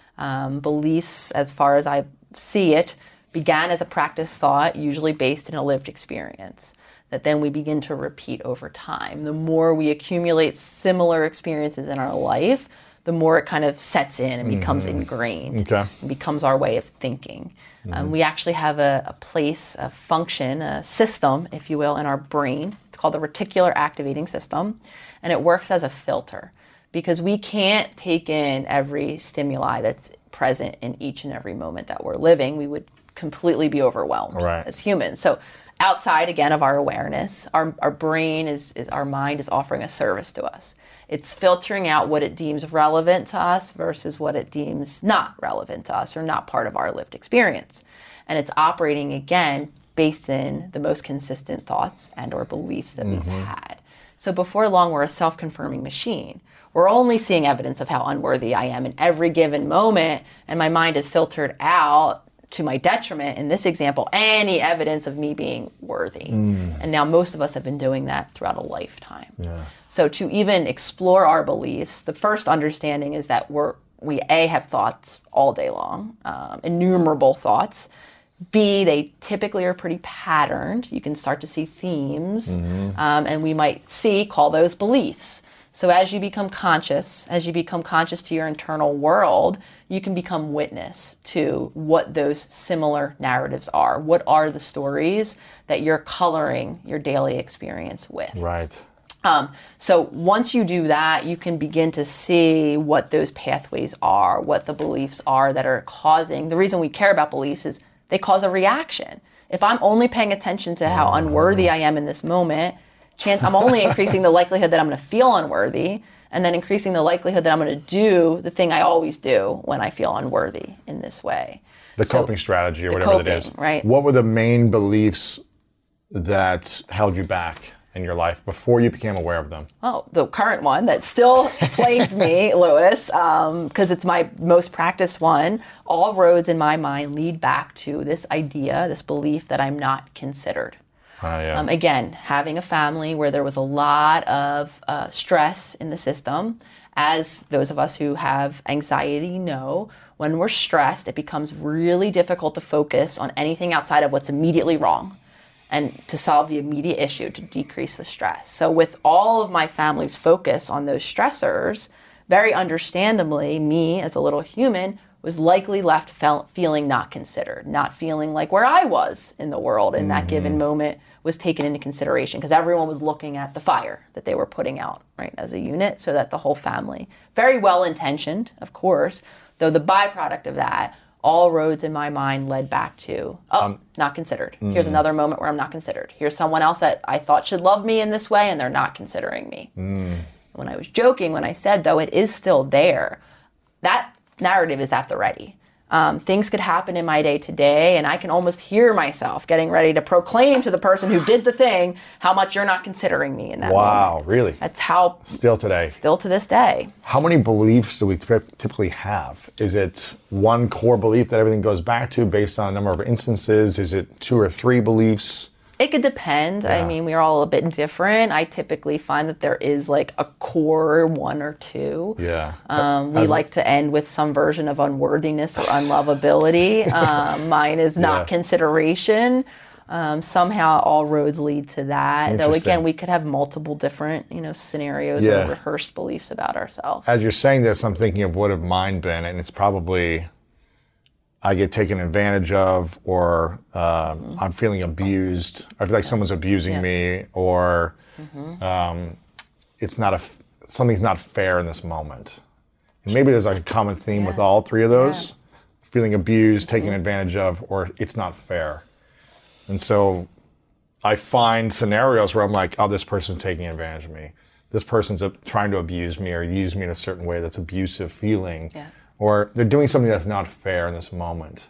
Beliefs, as far as I see it, began as a practice thought, usually based in a lived experience, that then we begin to repeat over time. The more we accumulate similar experiences in our life, the more it kind of sets in and becomes ingrained. Okay. It becomes our way of thinking. We actually have a place, a function, a system, if you will, in our brain. It's called the reticular activating system, and it works as a filter because we can't take in every stimuli that's present in each and every moment that we're living. We would completely be overwhelmed as humans. So outside, again, of our awareness, our brain our mind is offering a service to us. It's filtering out what it deems relevant to us versus what it deems not relevant to us or not part of our lived experience. And it's operating, again, based in the most consistent thoughts and or beliefs that we've had. So before long, we're a self-confirming machine. We're only seeing evidence of how unworthy I am in every given moment, and my mind is filtered out to my detriment, in this example, any evidence of me being worthy. And now most of us have been doing that throughout a lifetime. Yeah. So to even explore our beliefs, the first understanding is that we have thoughts all day long, innumerable thoughts. B, they typically are pretty patterned. You can start to see themes, and we might call those beliefs. So as you become conscious to your internal world, you can become witness to what those similar narratives are. What are the stories that you're coloring your daily experience with? Right. So once you do that, you can begin to see what those pathways are, what the beliefs are that are causing. The reason we care about beliefs is they cause a reaction. If I'm only paying attention to how unworthy I am in this moment, I'm only increasing the likelihood that I'm going to feel unworthy, and then increasing the likelihood that I'm going to do the thing I always do when I feel unworthy in this way. The coping strategy or whatever it is. Right. What were the main beliefs that held you back in your life before you became aware of them? Oh, the current one that still plagues me, Louis, because it's my most practiced one. All roads in my mind lead back to this idea, this belief that I'm not considered. Again, having a family where there was a lot of stress in the system, as those of us who have anxiety know, when we're stressed, it becomes really difficult to focus on anything outside of what's immediately wrong and to solve the immediate issue, to decrease the stress. So with all of my family's focus on those stressors, very understandably, me as a little human was likely left feeling not considered, not feeling like where I was in the world in that given moment was taken into consideration because everyone was looking at the fire that they were putting out, right, as a unit, so that the whole family, very well-intentioned, of course, though the byproduct of that, all roads in my mind led back to, not considered. Here's another moment where I'm not considered. Here's someone else that I thought should love me in this way, and they're not considering me. When I was joking, when I said, though, it is still there, that narrative is at the ready. Things could happen in my day to day, and I can almost hear myself getting ready to proclaim to the person who did the thing how much you're not considering me in that moment. Wow, really? That's how... Still today? Still to this day. How many beliefs do we typically have? Is it one core belief that everything goes back to based on a number of instances? Is it 2 or 3 beliefs? It could depend. Yeah. I mean, we're all a bit different. I typically find that there is like a core 1 or 2. Yeah. We like to end with some version of unworthiness or unlovability. Mine is not consideration. Somehow all roads lead to that. Though again, we could have multiple different, scenarios or rehearsed beliefs about ourselves. As you're saying this, I'm thinking of what have mine been, and it's probably I get taken advantage of, or I'm feeling abused. I feel like someone's abusing me, or something's not fair in this moment. And maybe there's like a common theme with all three of those: feeling abused, taken advantage of, or it's not fair. And so I find scenarios where I'm like, oh, this person's taking advantage of me. This person's trying to abuse me or use me in a certain way that's abusive feeling. Yeah. Or they're doing something that's not fair in this moment.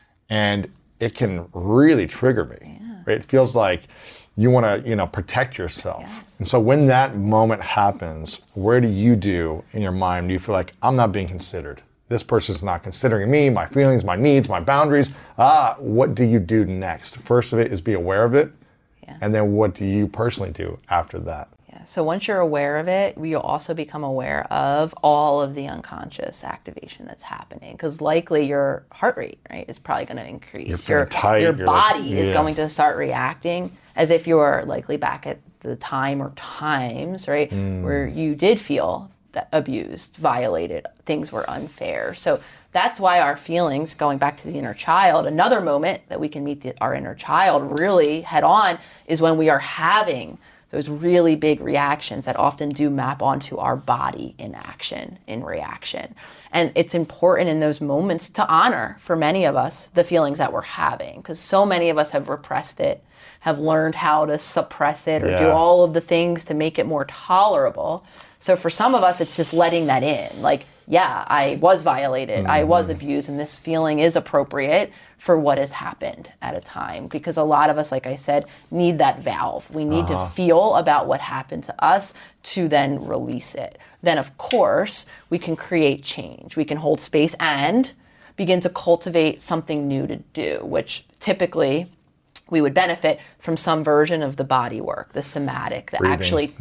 And it can really trigger me. Yeah. Right? It feels like you want to, protect yourself. Yes. And so when that moment happens, where do you do in your mind? Do you feel like, I'm not being considered? This person's not considering me, my feelings, my needs, my boundaries. What do you do next? First of it is be aware of it. Yeah. And then what do you personally do after that? Yeah. So once you're aware of it, you'll also become aware of all of the unconscious activation that's happening. Because likely your heart rate, right, is probably going to increase. Your body is going to start reacting as if you're likely back at the time or times, right, where you did feel that abused, violated, things were unfair. So that's why our feelings, going back to the inner child, another moment that we can meet our inner child really head on is when we are having those really big reactions that often do map onto our body in action, in reaction. And it's important in those moments to honor, for many of us, the feelings that we're having, because so many of us have repressed it, have learned how to suppress it or do all of the things to make it more tolerable. So for some of us, it's just letting that in. Like, yeah, I was violated, I was abused, and this feeling is appropriate for what has happened at a time. Because a lot of us, like I said, need that valve. We need to feel about what happened to us to then release it. Then, of course, we can create change. We can hold space and begin to cultivate something new to do, which typically we would benefit from some version of the body work, the somatic, that actually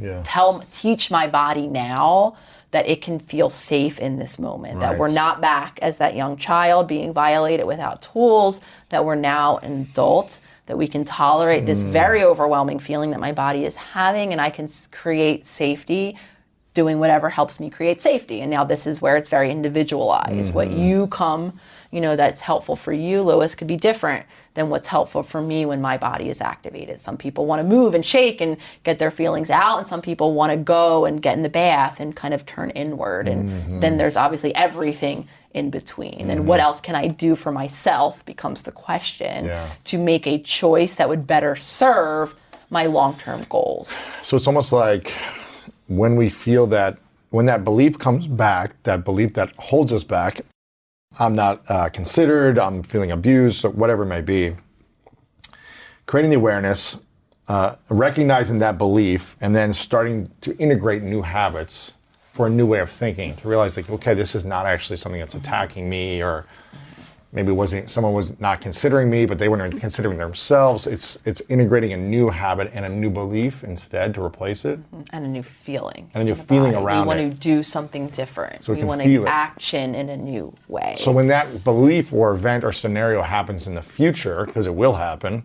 teach my body now that it can feel safe in this moment, that we're not back as that young child being violated without tools, that we're now an adult, that we can tolerate this very overwhelming feeling that my body is having, and I can create safety doing whatever helps me create safety. And now this is where it's very individualized. What you that's helpful for you, Louis, could be different than what's helpful for me when my body is activated. Some people want to move and shake and get their feelings out, and some people want to go and get in the bath and kind of turn inward. And then there's obviously everything in between. And what else can I do for myself becomes the question to make a choice that would better serve my long-term goals. So it's almost like when we feel that, when that belief comes back, that belief that holds us back, I'm not considered, I'm feeling abused, or whatever it may be, creating the awareness, recognizing that belief, and then starting to integrate new habits for a new way of thinking, to realize like, okay, this is not actually something that's attacking me, or maybe someone was not considering me, but they weren't considering themselves. It's integrating a new habit and a new belief instead to replace it. And a new feeling. And a new feeling around it. We want to do something different. So we want to action in a new way. So when that belief or event or scenario happens in the future, because it will happen,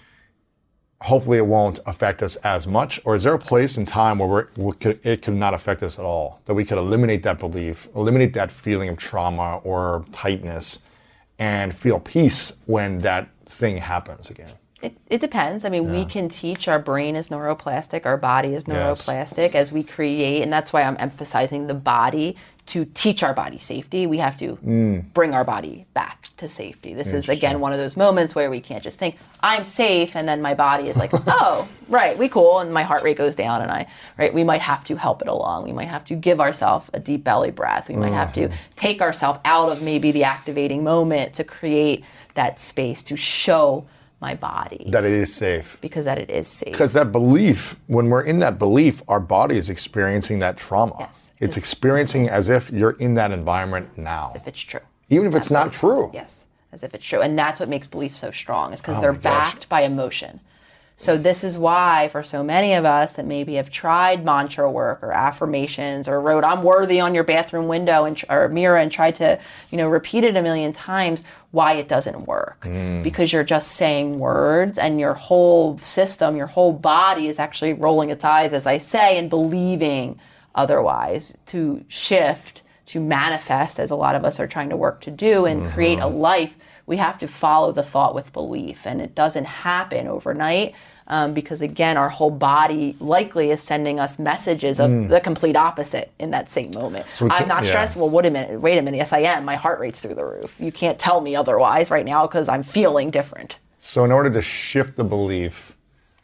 hopefully it won't affect us as much. Or is there a place in time where it could not affect us at all? That we could eliminate that belief, eliminate that feeling of trauma or tightness, and feel peace when that thing happens again? It depends. I mean, we can teach. Our brain is neuroplastic, our body is neuroplastic as we create, and that's why I'm emphasizing the body. To teach our body safety, we have to bring our body back to safety. This is, again, one of those moments where we can't just think, I'm safe, and then my body is like, oh, right, we cool, and my heart rate goes down, and we might have to help it along. We might have to give ourselves a deep belly breath. We might have to take ourselves out of maybe the activating moment to create that space to show my body that it is safe, because that it is safe. Because that belief, when we're in that belief, our body is experiencing that trauma. Yes, it's experiencing as if you're in that environment now, as if it's true, even if it's not true. Yes, as if it's true, and that's what makes belief so strong, is because they're backed by emotion. So this is why, for so many of us that maybe have tried mantra work or affirmations or wrote "I'm worthy" on your bathroom window or mirror and tried to, repeat it a million times, why it doesn't work. Because you're just saying words, and your whole system, your whole body is actually rolling its eyes, as I say, and believing otherwise, to shift, to manifest, as a lot of us are trying to work to do, and create a life we have to follow the thought with belief, and it doesn't happen overnight. Because again, our whole body likely is sending us messages of the complete opposite in that same moment. So I'm not stressed. Well, wait a minute. Yes, I am. My heart rate's through the roof. You can't tell me otherwise right now because I'm feeling different. So in order to shift the belief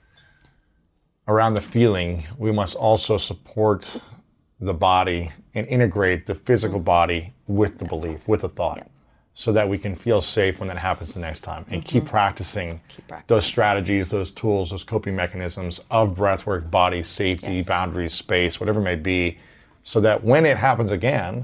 around the feeling, we must also support the body and integrate the physical body with the belief, with the thought. Yeah. So that we can feel safe when that happens the next time, and keep practicing those strategies, those tools, those coping mechanisms of breathwork, body, safety, boundaries, space, whatever it may be, so that when it happens again,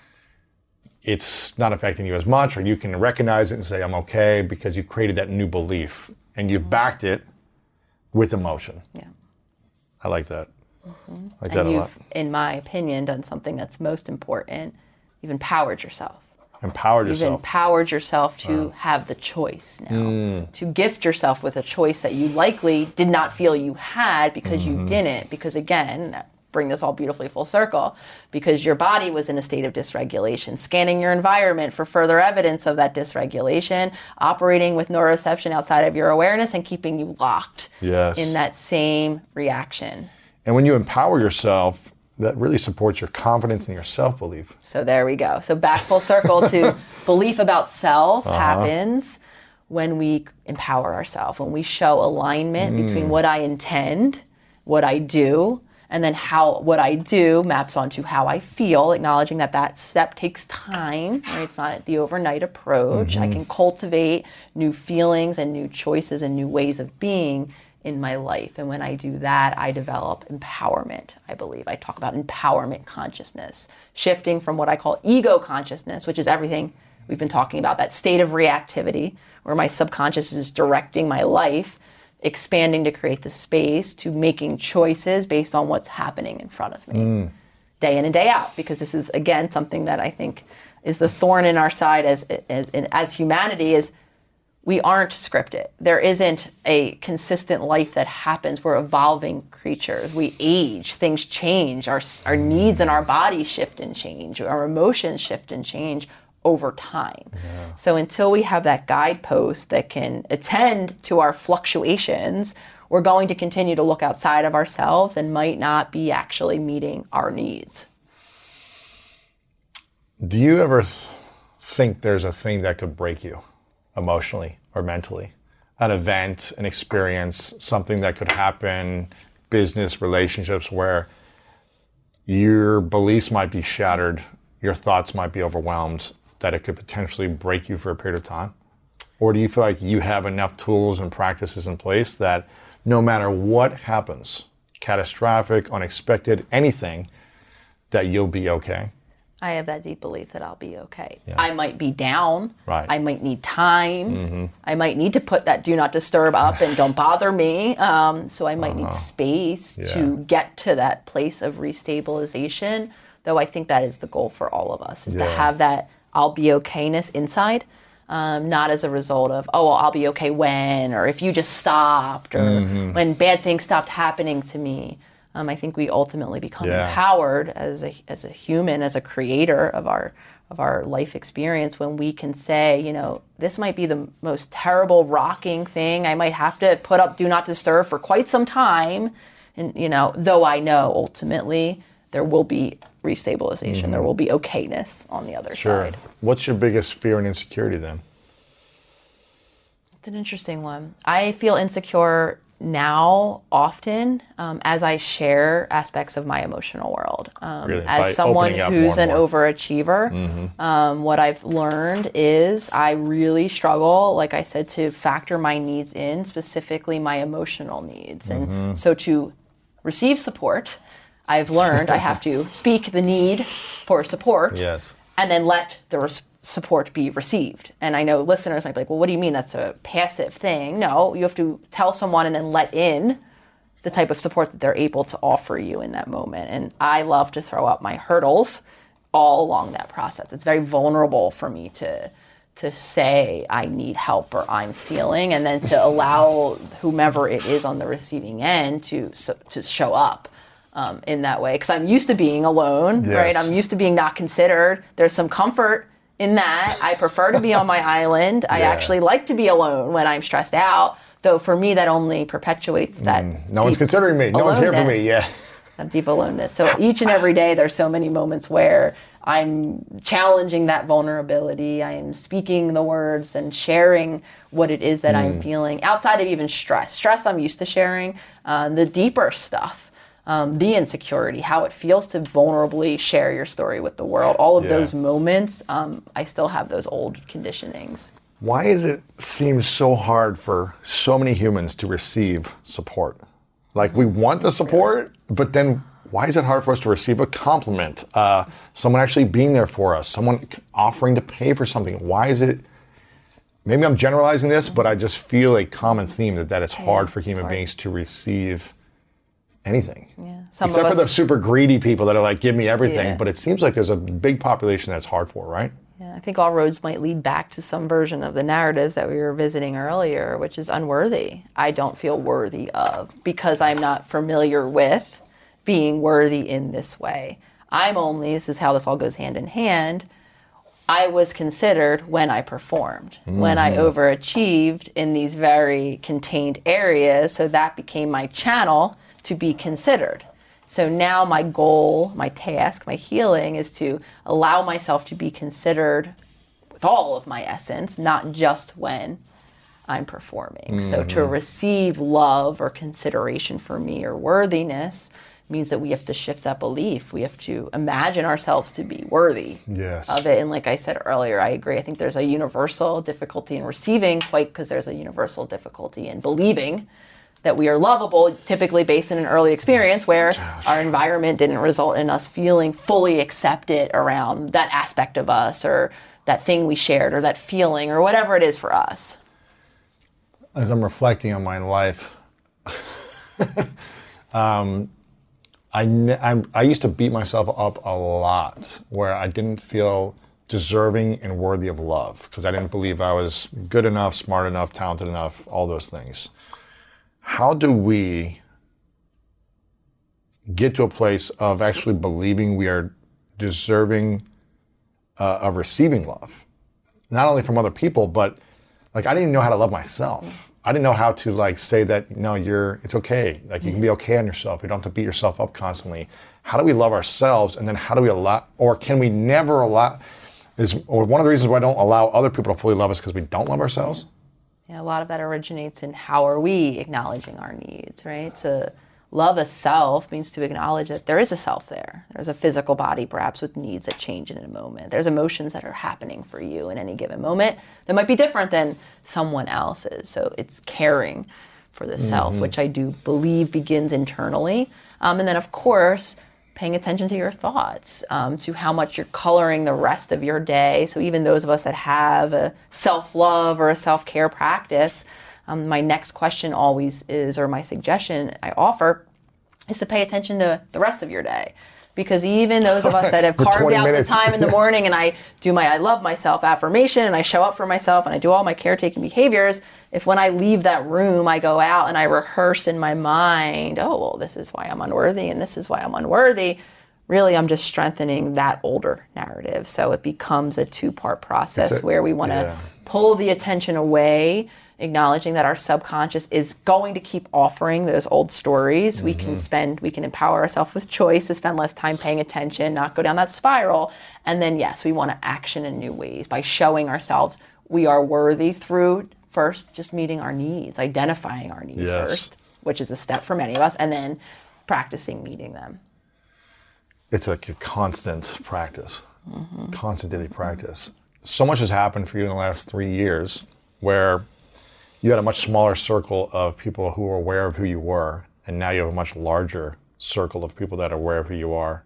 it's not affecting you as much, or you can recognize it and say, I'm okay, because you've created that new belief and you've backed it with emotion. Yeah. I like that. I like And that a lot. you've, in my opinion, done something that's most important. You've empowered yourself. Empowered You've yourself. empowered yourself to have the choice now, to gift yourself with a choice that you likely did not feel you had because you didn't. Because again, bring this all beautifully full circle, because your body was in a state of dysregulation, scanning your environment for further evidence of that dysregulation, operating with neuroception outside of your awareness and keeping you locked in that same reaction. And when you empower yourself, that really supports your confidence and your self-belief. So there we go. So back full circle to belief about self happens when we empower ourselves, when we show alignment between what I intend, what I do, and then how what I do maps onto how I feel, acknowledging that that step takes time, right? It's not the overnight approach. I can cultivate new feelings and new choices and new ways of being in my life. And when I do that, I develop empowerment, I believe. I talk about empowerment consciousness, shifting from what I call ego consciousness, which is everything we've been talking about, that state of reactivity where my subconscious is directing my life, expanding to create the space, to making choices based on what's happening in front of me, day in and day out. Because this is, again, something that I think is the thorn in our side as humanity is we aren't scripted. There isn't a consistent life that happens. We're evolving creatures. We age, things change, our needs and our body shift and change, our emotions shift and change over time. Yeah. So until we have that guidepost that can attend to our fluctuations, we're going to continue to look outside of ourselves and might not be actually meeting our needs. Do you ever think there's a thing that could break you emotionally or mentally? An event, an experience, something that could happen, business, relationships, where your beliefs might be shattered, your thoughts might be overwhelmed, that it could potentially break you for a period of time? Or do you feel like you have enough tools and practices in place that no matter what happens, catastrophic, unexpected, anything, that you'll be okay? I have that deep belief that I'll be okay. Yeah. I might be down. Right. I might need time. I might need to put that do not disturb up and don't bother me. So I might need space to get to that place of restabilization. Though I think that is the goal for all of us, is to have that I'll be okayness inside. Not as a result of, oh, well, I'll be okay when, or if you just stopped, or when bad things stopped happening to me. I think we ultimately become empowered as a human, as a creator of our life experience, when we can say, you know, this might be the most terrible rocking thing. I might have to put up do not disturb for quite some time, and you know, though I know ultimately there will be restabilization, there will be okayness on the other side. What's your biggest fear and insecurity then? It's an interesting one. I feel insecure now often as I share aspects of my emotional world. Really? As someone who's an overachiever, what I've learned is I really struggle, like I said, to factor my needs in, specifically my emotional needs. And so to receive support, I've learned I have to speak the need for support and then let the support be received. And I know listeners might be like, well, what do you mean that's a passive thing? No, you have to tell someone and then let in the type of support that they're able to offer you in that moment. And I love to throw up my hurdles all along that process. It's very vulnerable for me to say I need help or I'm feeling, and then to allow whomever it is on the receiving end to show up in that way. Because I'm used to being alone, right? I'm used to being not considered. There's some comfort in that I prefer to be on my island. I actually like to be alone when I'm stressed out, though for me that only perpetuates that. No one's considering me. No one's here for me. Yeah. That deep aloneness. So each and every day there's so many moments where I'm challenging that vulnerability. I am speaking the words and sharing what it is that I'm feeling outside of even stress. Stress I'm used to sharing. The deeper stuff, the insecurity, how it feels to vulnerably share your story with the world. All of those moments, I still have those old conditionings. Why does it seem so hard for so many humans to receive support? Like, we want the support, but then why is it hard for us to receive a compliment? Someone actually being there for us, someone offering to pay for something. Why is it, maybe I'm generalizing this, but I just feel a common theme that it's hard for human beings to receive anything. Yeah. Except for the super greedy people that are like, give me everything. But it seems like there's a big population that's hard for, right? Yeah, I think all roads might lead back to some version of the narratives that we were visiting earlier, which is unworthy. I don't feel worthy of, because I'm not familiar with being worthy in this way. This is how this all goes hand in hand, I was considered when I performed, when I overachieved in these very contained areas, so that became my channel to be considered. So now my goal, my task, my healing is to allow myself to be considered with all of my essence, not just when I'm performing. So to receive love or consideration for me or worthiness means that we have to shift that belief. We have to imagine ourselves to be worthy of it. And like I said earlier, I agree. I think there's a universal difficulty in receiving, quite because there's a universal difficulty in believing that we are lovable, typically based in an early experience where our environment didn't result in us feeling fully accepted around that aspect of us or that thing we shared or that feeling or whatever it is for us. As I'm reflecting on my life, I used to beat myself up a lot where I didn't feel deserving and worthy of love because I didn't believe I was good enough, smart enough, talented enough, all those things. How do we get to a place of actually believing we are deserving of receiving love? Not only from other people, but like I didn't even know how to love myself. I didn't know how to like say that, no, it's okay. Like you can be okay on yourself. You don't have to beat yourself up constantly. How do we love ourselves? And then how do we allow, or can we never allow, or one of the reasons why I don't allow other people to fully love us because we don't love ourselves? Yeah, a lot of that originates in how are we acknowledging our needs, right? To love a self means to acknowledge that there is a self there. There's a physical body perhaps with needs that change in a moment. There's emotions that are happening for you in any given moment that might be different than someone else's. So it's caring for the self, which I do believe begins internally. And then of course, paying attention to your thoughts, to how much you're coloring the rest of your day. So even those of us that have a self-love or a self-care practice, my next question always is, or my suggestion I offer, is to pay attention to the rest of your day. Because even those of us that have carved out the time in the morning and I do my I love myself affirmation and I show up for myself and I do all my caretaking behaviors, if when I leave that room I go out and I rehearse in my mind, oh, well, this is why I'm unworthy and this is why I'm unworthy, really I'm just strengthening that older narrative. So it becomes a two-part process where we want to pull the attention away, acknowledging that our subconscious is going to keep offering those old stories. We can empower ourselves with choice to spend less time paying attention, not go down that spiral. And then yes, we want to action in new ways by showing ourselves we are worthy through first just meeting our needs, identifying our needs first, which is a step for many of us, and then practicing meeting them. It's like a constant practice, constant daily practice. So much has happened for you in the last 3 years where you had a much smaller circle of people who were aware of who you were, and now you have a much larger circle of people that are aware of who you are.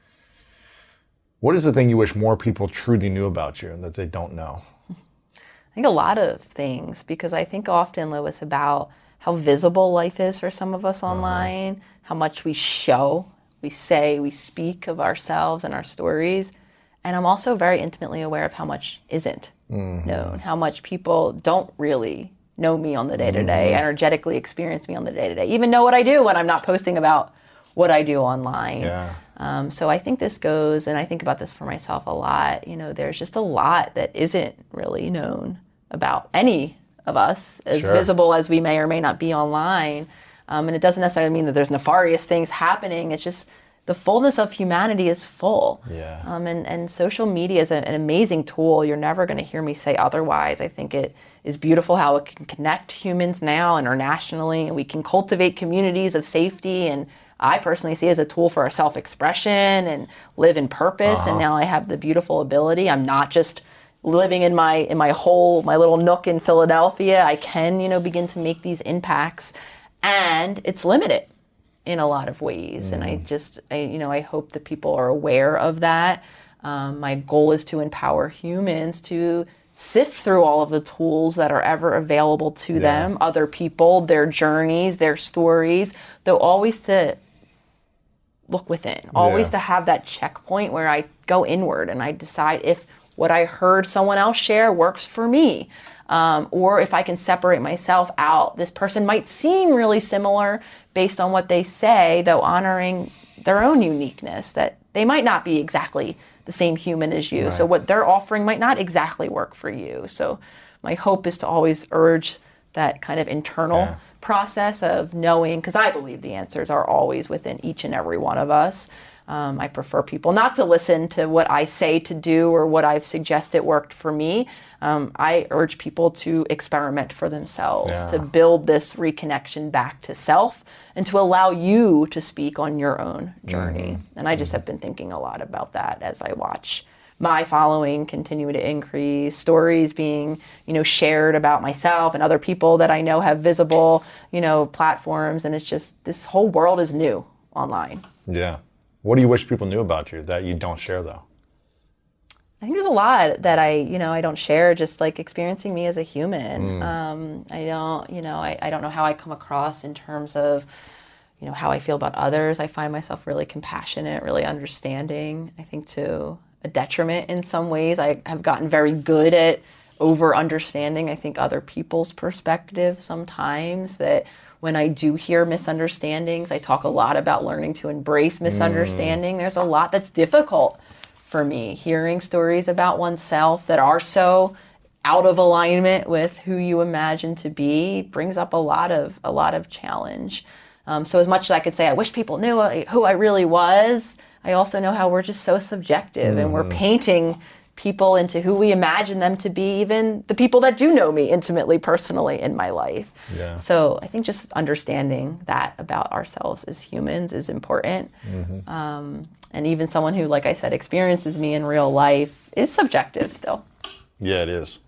What is the thing you wish more people truly knew about you and that they don't know? I think a lot of things, because I think often, Louis, about how visible life is for some of us online, how much we show, we say, we speak of ourselves and our stories. And I'm also very intimately aware of how much isn't known, how much people don't really know me on the day-to-day, energetically experience me on the day-to-day, even know what I do when I'm not posting about what I do online. Yeah. So I think this goes, and I think about this for myself a lot, there's just a lot that isn't really known about any of us, as visible as we may or may not be online. And it doesn't necessarily mean that there's nefarious things happening. It's just the fullness of humanity is full. Yeah. And social media is an amazing tool. You're never going to hear me say otherwise. I think it is beautiful how it can connect humans now internationally, and we can cultivate communities of safety. And I personally see it as a tool for our self-expression and live in purpose. And now I have the beautiful ability. I'm not just living in my little nook in Philadelphia. I can, begin to make these impacts, and it's limited in a lot of ways. And I hope that people are aware of that. My goal is to empower humans to sift through all of the tools that are ever available to them, other people, their journeys, their stories, though always to look within, always to have that checkpoint where I go inward and I decide if what I heard someone else share works for me. Or if I can separate myself out. This person might seem really similar based on what they say, though honoring their own uniqueness, that they might not be exactly the same human as you. Right. So what they're offering might not exactly work for you. So my hope is to always urge that kind of internal process of knowing, because I believe the answers are always within each and every one of us. I prefer people not to listen to what I say to do or what I've suggested worked for me. I urge people to experiment for themselves, to build this reconnection back to self, and to allow you to speak on your own journey. And I just have been thinking a lot about that as I watch my following continue to increase, stories being, shared about myself and other people that I know have visible, platforms. And it's just, this whole world is new online. Yeah. What do you wish people knew about you that you don't share, though? I think there's a lot that I don't share, just like experiencing me as a human. I don't know how I come across in terms of, how I feel about others. I find myself really compassionate, really understanding. I think to a detriment in some ways. I have gotten very good at over understanding, I think, other people's perspective sometimes, that when I do hear misunderstandings, I talk a lot about learning to embrace misunderstanding. There's a lot that's difficult for me, hearing stories about oneself that are so out of alignment with who you imagine to be brings up a lot of challenge. So as much as I could say, I wish people knew who I really was, I also know how we're just so subjective and we're painting people into who we imagine them to be, even the people that do know me intimately, personally in my life. Yeah. So I think just understanding that about ourselves as humans is important. And even someone who, like I said, experiences me in real life is subjective still. Yeah, it is.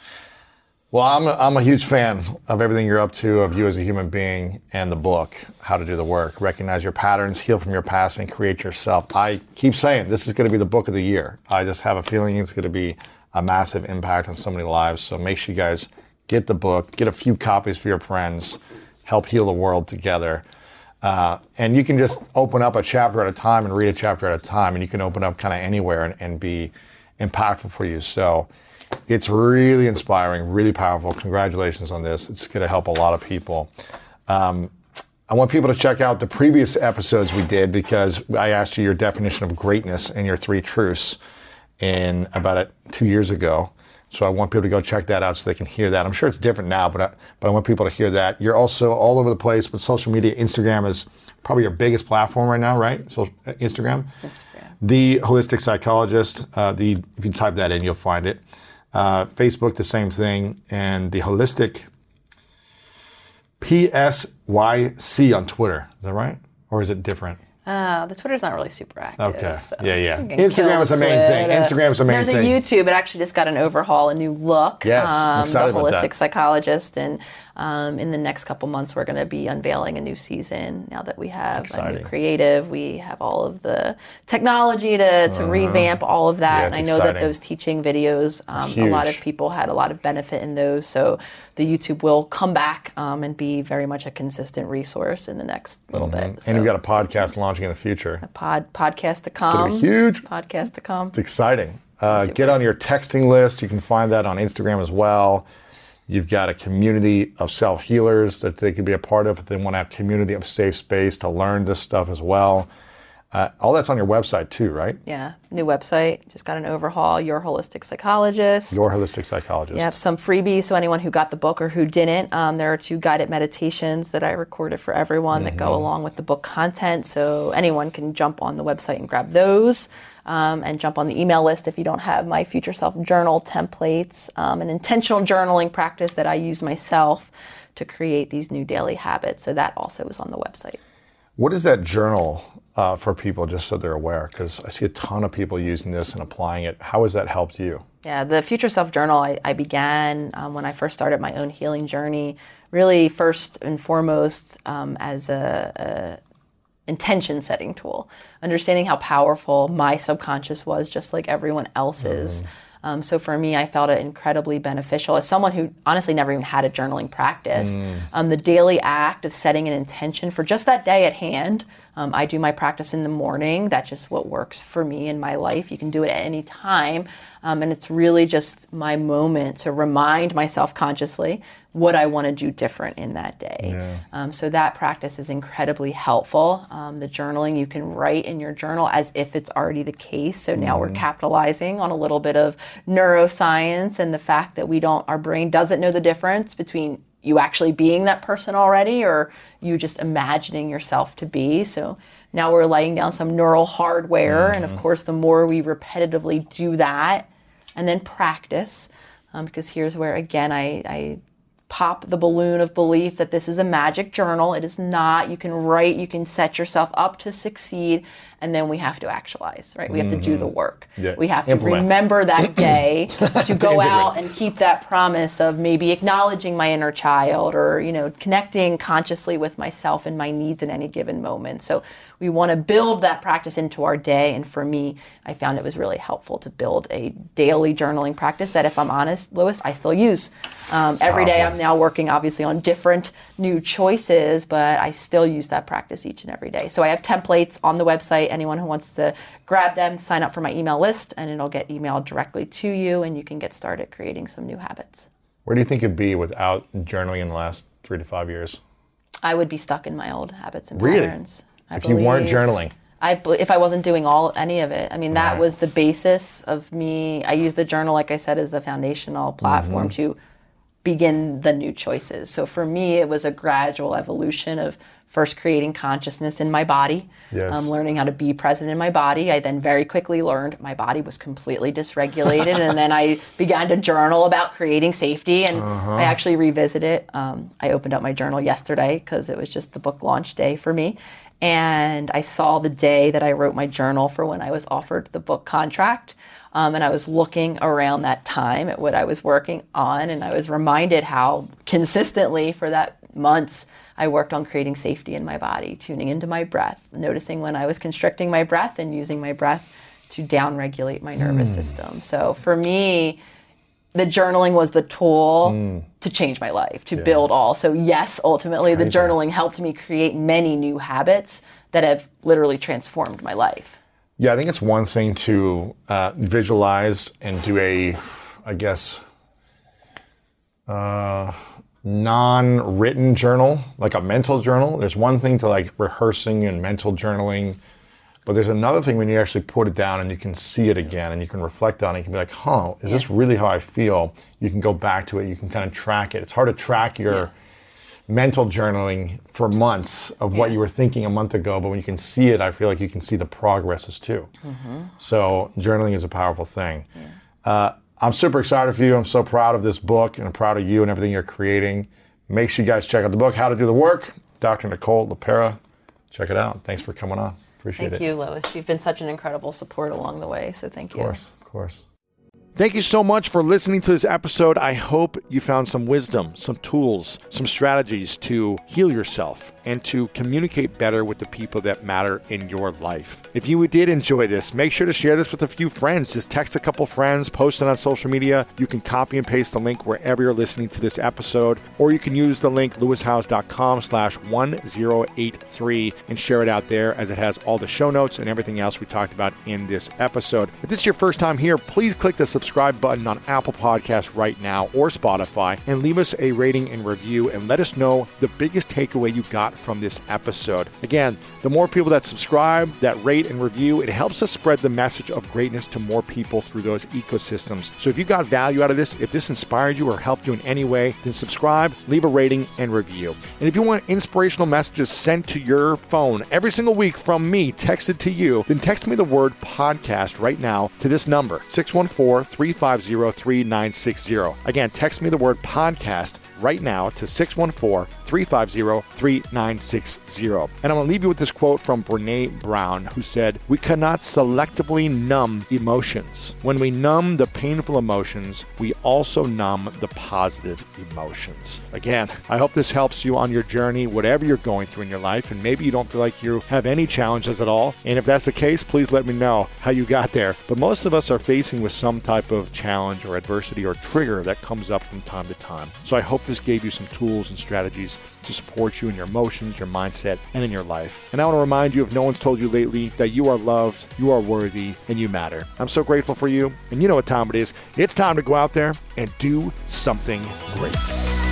Well, I'm a huge fan of everything you're up to, of you as a human being, and the book, How to Do the Work. Recognize your patterns, heal from your past, and create yourself. I keep saying this is going to be the book of the year. I just have a feeling it's going to be a massive impact on so many lives. So make sure you guys get the book, get a few copies for your friends, help heal the world together. And you can just open up a chapter at a time and read a chapter at a time, and you can open up kind of anywhere and be impactful for you. So it's really inspiring, really powerful. Congratulations on this. It's going to help a lot of people. I want people to check out the previous episodes we did, because I asked you your definition of greatness and your 3 truths in about 2 years ago. So I want people to go check that out so they can hear that. I'm sure it's different now, but I want people to hear that. You're also all over the place with social media. Instagram is probably your biggest platform right now, right? So Instagram. The Holistic Psychologist. If you type that in, you'll find it. Facebook, the same thing. And the Holistic PSYC on Twitter. Is that right? Or is it different? The Twitter's not really super active. Okay. So yeah. Instagram is the main thing. Instagram's the main thing. There's a YouTube. It actually just got an overhaul, a new look. Yes, I'm excited the about Holistic that. Psychologist. And in the next couple months, we're going to be unveiling a new season. Now that we have a new creative, we have all of the technology to revamp all of that. Yeah, and I know exciting. that those teaching videos, a lot of people had a lot of benefit in those. So the YouTube will come back and be very much a consistent resource in the next little bit. So and you've got a podcast launching in the future. A podcast to come. It's going to be huge. Podcast to come. It's exciting. Get on your texting list. You can find that on Instagram as well. You've got a community of self-healers that they could be a part of. They want to have a community of safe space to learn this stuff as well. All that's on your website too, right? Yeah, new website. Just got an overhaul. Your Holistic Psychologist. Your Holistic Psychologist. Yep, some freebies. So anyone who got the book or who didn't, there are 2 guided meditations that I recorded for everyone that go along with the book content. So anyone can jump on the website and grab those. And jump on the email list if you don't have my Future Self Journal templates, an intentional journaling practice that I use myself to create these new daily habits. So that also is on the website. What is that journal for people, just so they're aware? Because I see a ton of people using this and applying it. How has that helped you? Yeah, the Future Self Journal, I began when I first started my own healing journey, really first and foremost as a intention setting tool, understanding how powerful my subconscious was, just like everyone else's. So for me, I felt it incredibly beneficial. As someone who honestly never even had a journaling practice, the daily act of setting an intention for just that day at hand. I do my practice in the morning. That's just what works for me in my life. You can do it at any time. And it's really just my moment to remind myself consciously what I want to do different in that day. Yeah. So that practice is incredibly helpful. The journaling, you can write in your journal as if it's already the case. So now we're capitalizing on a little bit of neuroscience and the fact that our brain doesn't know the difference between you actually being that person already or you just imagining yourself to be. So now we're laying down some neural hardware. And of course, the more we repetitively do that and then practice, because here's where, again, I pop the balloon of belief that this is a magic journal. It is not. You can write, you can set yourself up to succeed, and then we have to actualize, right? We have to do the work. Yeah. We have to remember that day to go out and keep that promise of maybe acknowledging my inner child or, connecting consciously with myself and my needs in any given moment. So we want to build that practice into our day. And for me, I found it was really helpful to build a daily journaling practice that, if I'm honest, Louis, I still use. Every day I'm now working obviously on different new choices, but I still use that practice each and every day. So I have templates on the website. Anyone who wants to grab them, sign up for my email list, and it'll get emailed directly to you, and you can get started creating some new habits. Where do you think it'd be without journaling in the last 3 to 5 years? I would be stuck in my old habits and Really? patterns. If you weren't journaling? If I wasn't doing any of it. I mean, that was the basis of me. I use the journal, like I said, as the foundational platform to begin the new choices. So for me, it was a gradual evolution of first creating consciousness in my body, learning how to be present in my body. I then very quickly learned my body was completely dysregulated, and then I began to journal about creating safety, and I actually revisit it. I opened up my journal yesterday because it was just the book launch day for me, and I saw the day that I wrote my journal for when I was offered the book contract. And I was looking around that time at what I was working on, and I was reminded how consistently for that months I worked on creating safety in my body, tuning into my breath, noticing when I was constricting my breath and using my breath to downregulate my nervous system. So for me, the journaling was the tool to change my life, to build all. So yes, ultimately the journaling helped me create many new habits that have literally transformed my life. Yeah, I think it's one thing to visualize and do non-written journal, like a mental journal. There's one thing to like rehearsing and mental journaling, but there's another thing when you actually put it down and you can see it again and you can reflect on it. You can be like, is this really how I feel? You can go back to it. You can kind of track it. It's hard to track your mental journaling for months of what you were thinking a month ago, but when you can see it, I feel like you can see the progresses too. So journaling is a powerful thing. I'm super excited for you. I'm so proud of this book, and I'm proud of you and everything you're creating. Make sure you guys check out the book, How to Do the Work, Dr. Nicole LePera. Check it out. Thanks for coming on. Appreciate it. Thank you, Lois. You've been such an incredible support along the way, so thank you. Of course. Thank you so much for listening to this episode. I hope you found some wisdom, some tools, some strategies to heal yourself and to communicate better with the people that matter in your life. If you did enjoy this, make sure to share this with a few friends. Just text a couple friends, post it on social media. You can copy and paste the link wherever you're listening to this episode, or you can use the link lewishowes.com/1083 and share it out there, as it has all the show notes and everything else we talked about in this episode. If this is your first time here, please click the subscribe button on Apple Podcasts right now or Spotify and leave us a rating and review and let us know the biggest takeaway you got from this episode. Again, the more people that subscribe, that rate and review, it helps us spread the message of greatness to more people through those ecosystems. So if you got value out of this, if this inspired you or helped you in any way, then subscribe, leave a rating and review. And if you want inspirational messages sent to your phone every single week from me, texted to you, then text me the word podcast right now to this number, 614-350-3960. Again, text me the word podcast right now to 614-350-3960. And I'm going to leave you with this quote from Brené Brown, who said, "We cannot selectively numb emotions. When we numb the painful emotions, we also numb the positive emotions." Again, I hope this helps you on your journey, whatever you're going through in your life, and maybe you don't feel like you have any challenges at all. And if that's the case, please let me know how you got there. But most of us are facing with some type of challenge or adversity or trigger that comes up from time to time. So I hope this gave you some tools and strategies to support you in your emotions, your mindset, and in your life. And I want to remind you, if no one's told you lately, that you are loved, you are worthy, and you matter. I'm so grateful for you, and you know what time it is. It's time to go out there and do something great.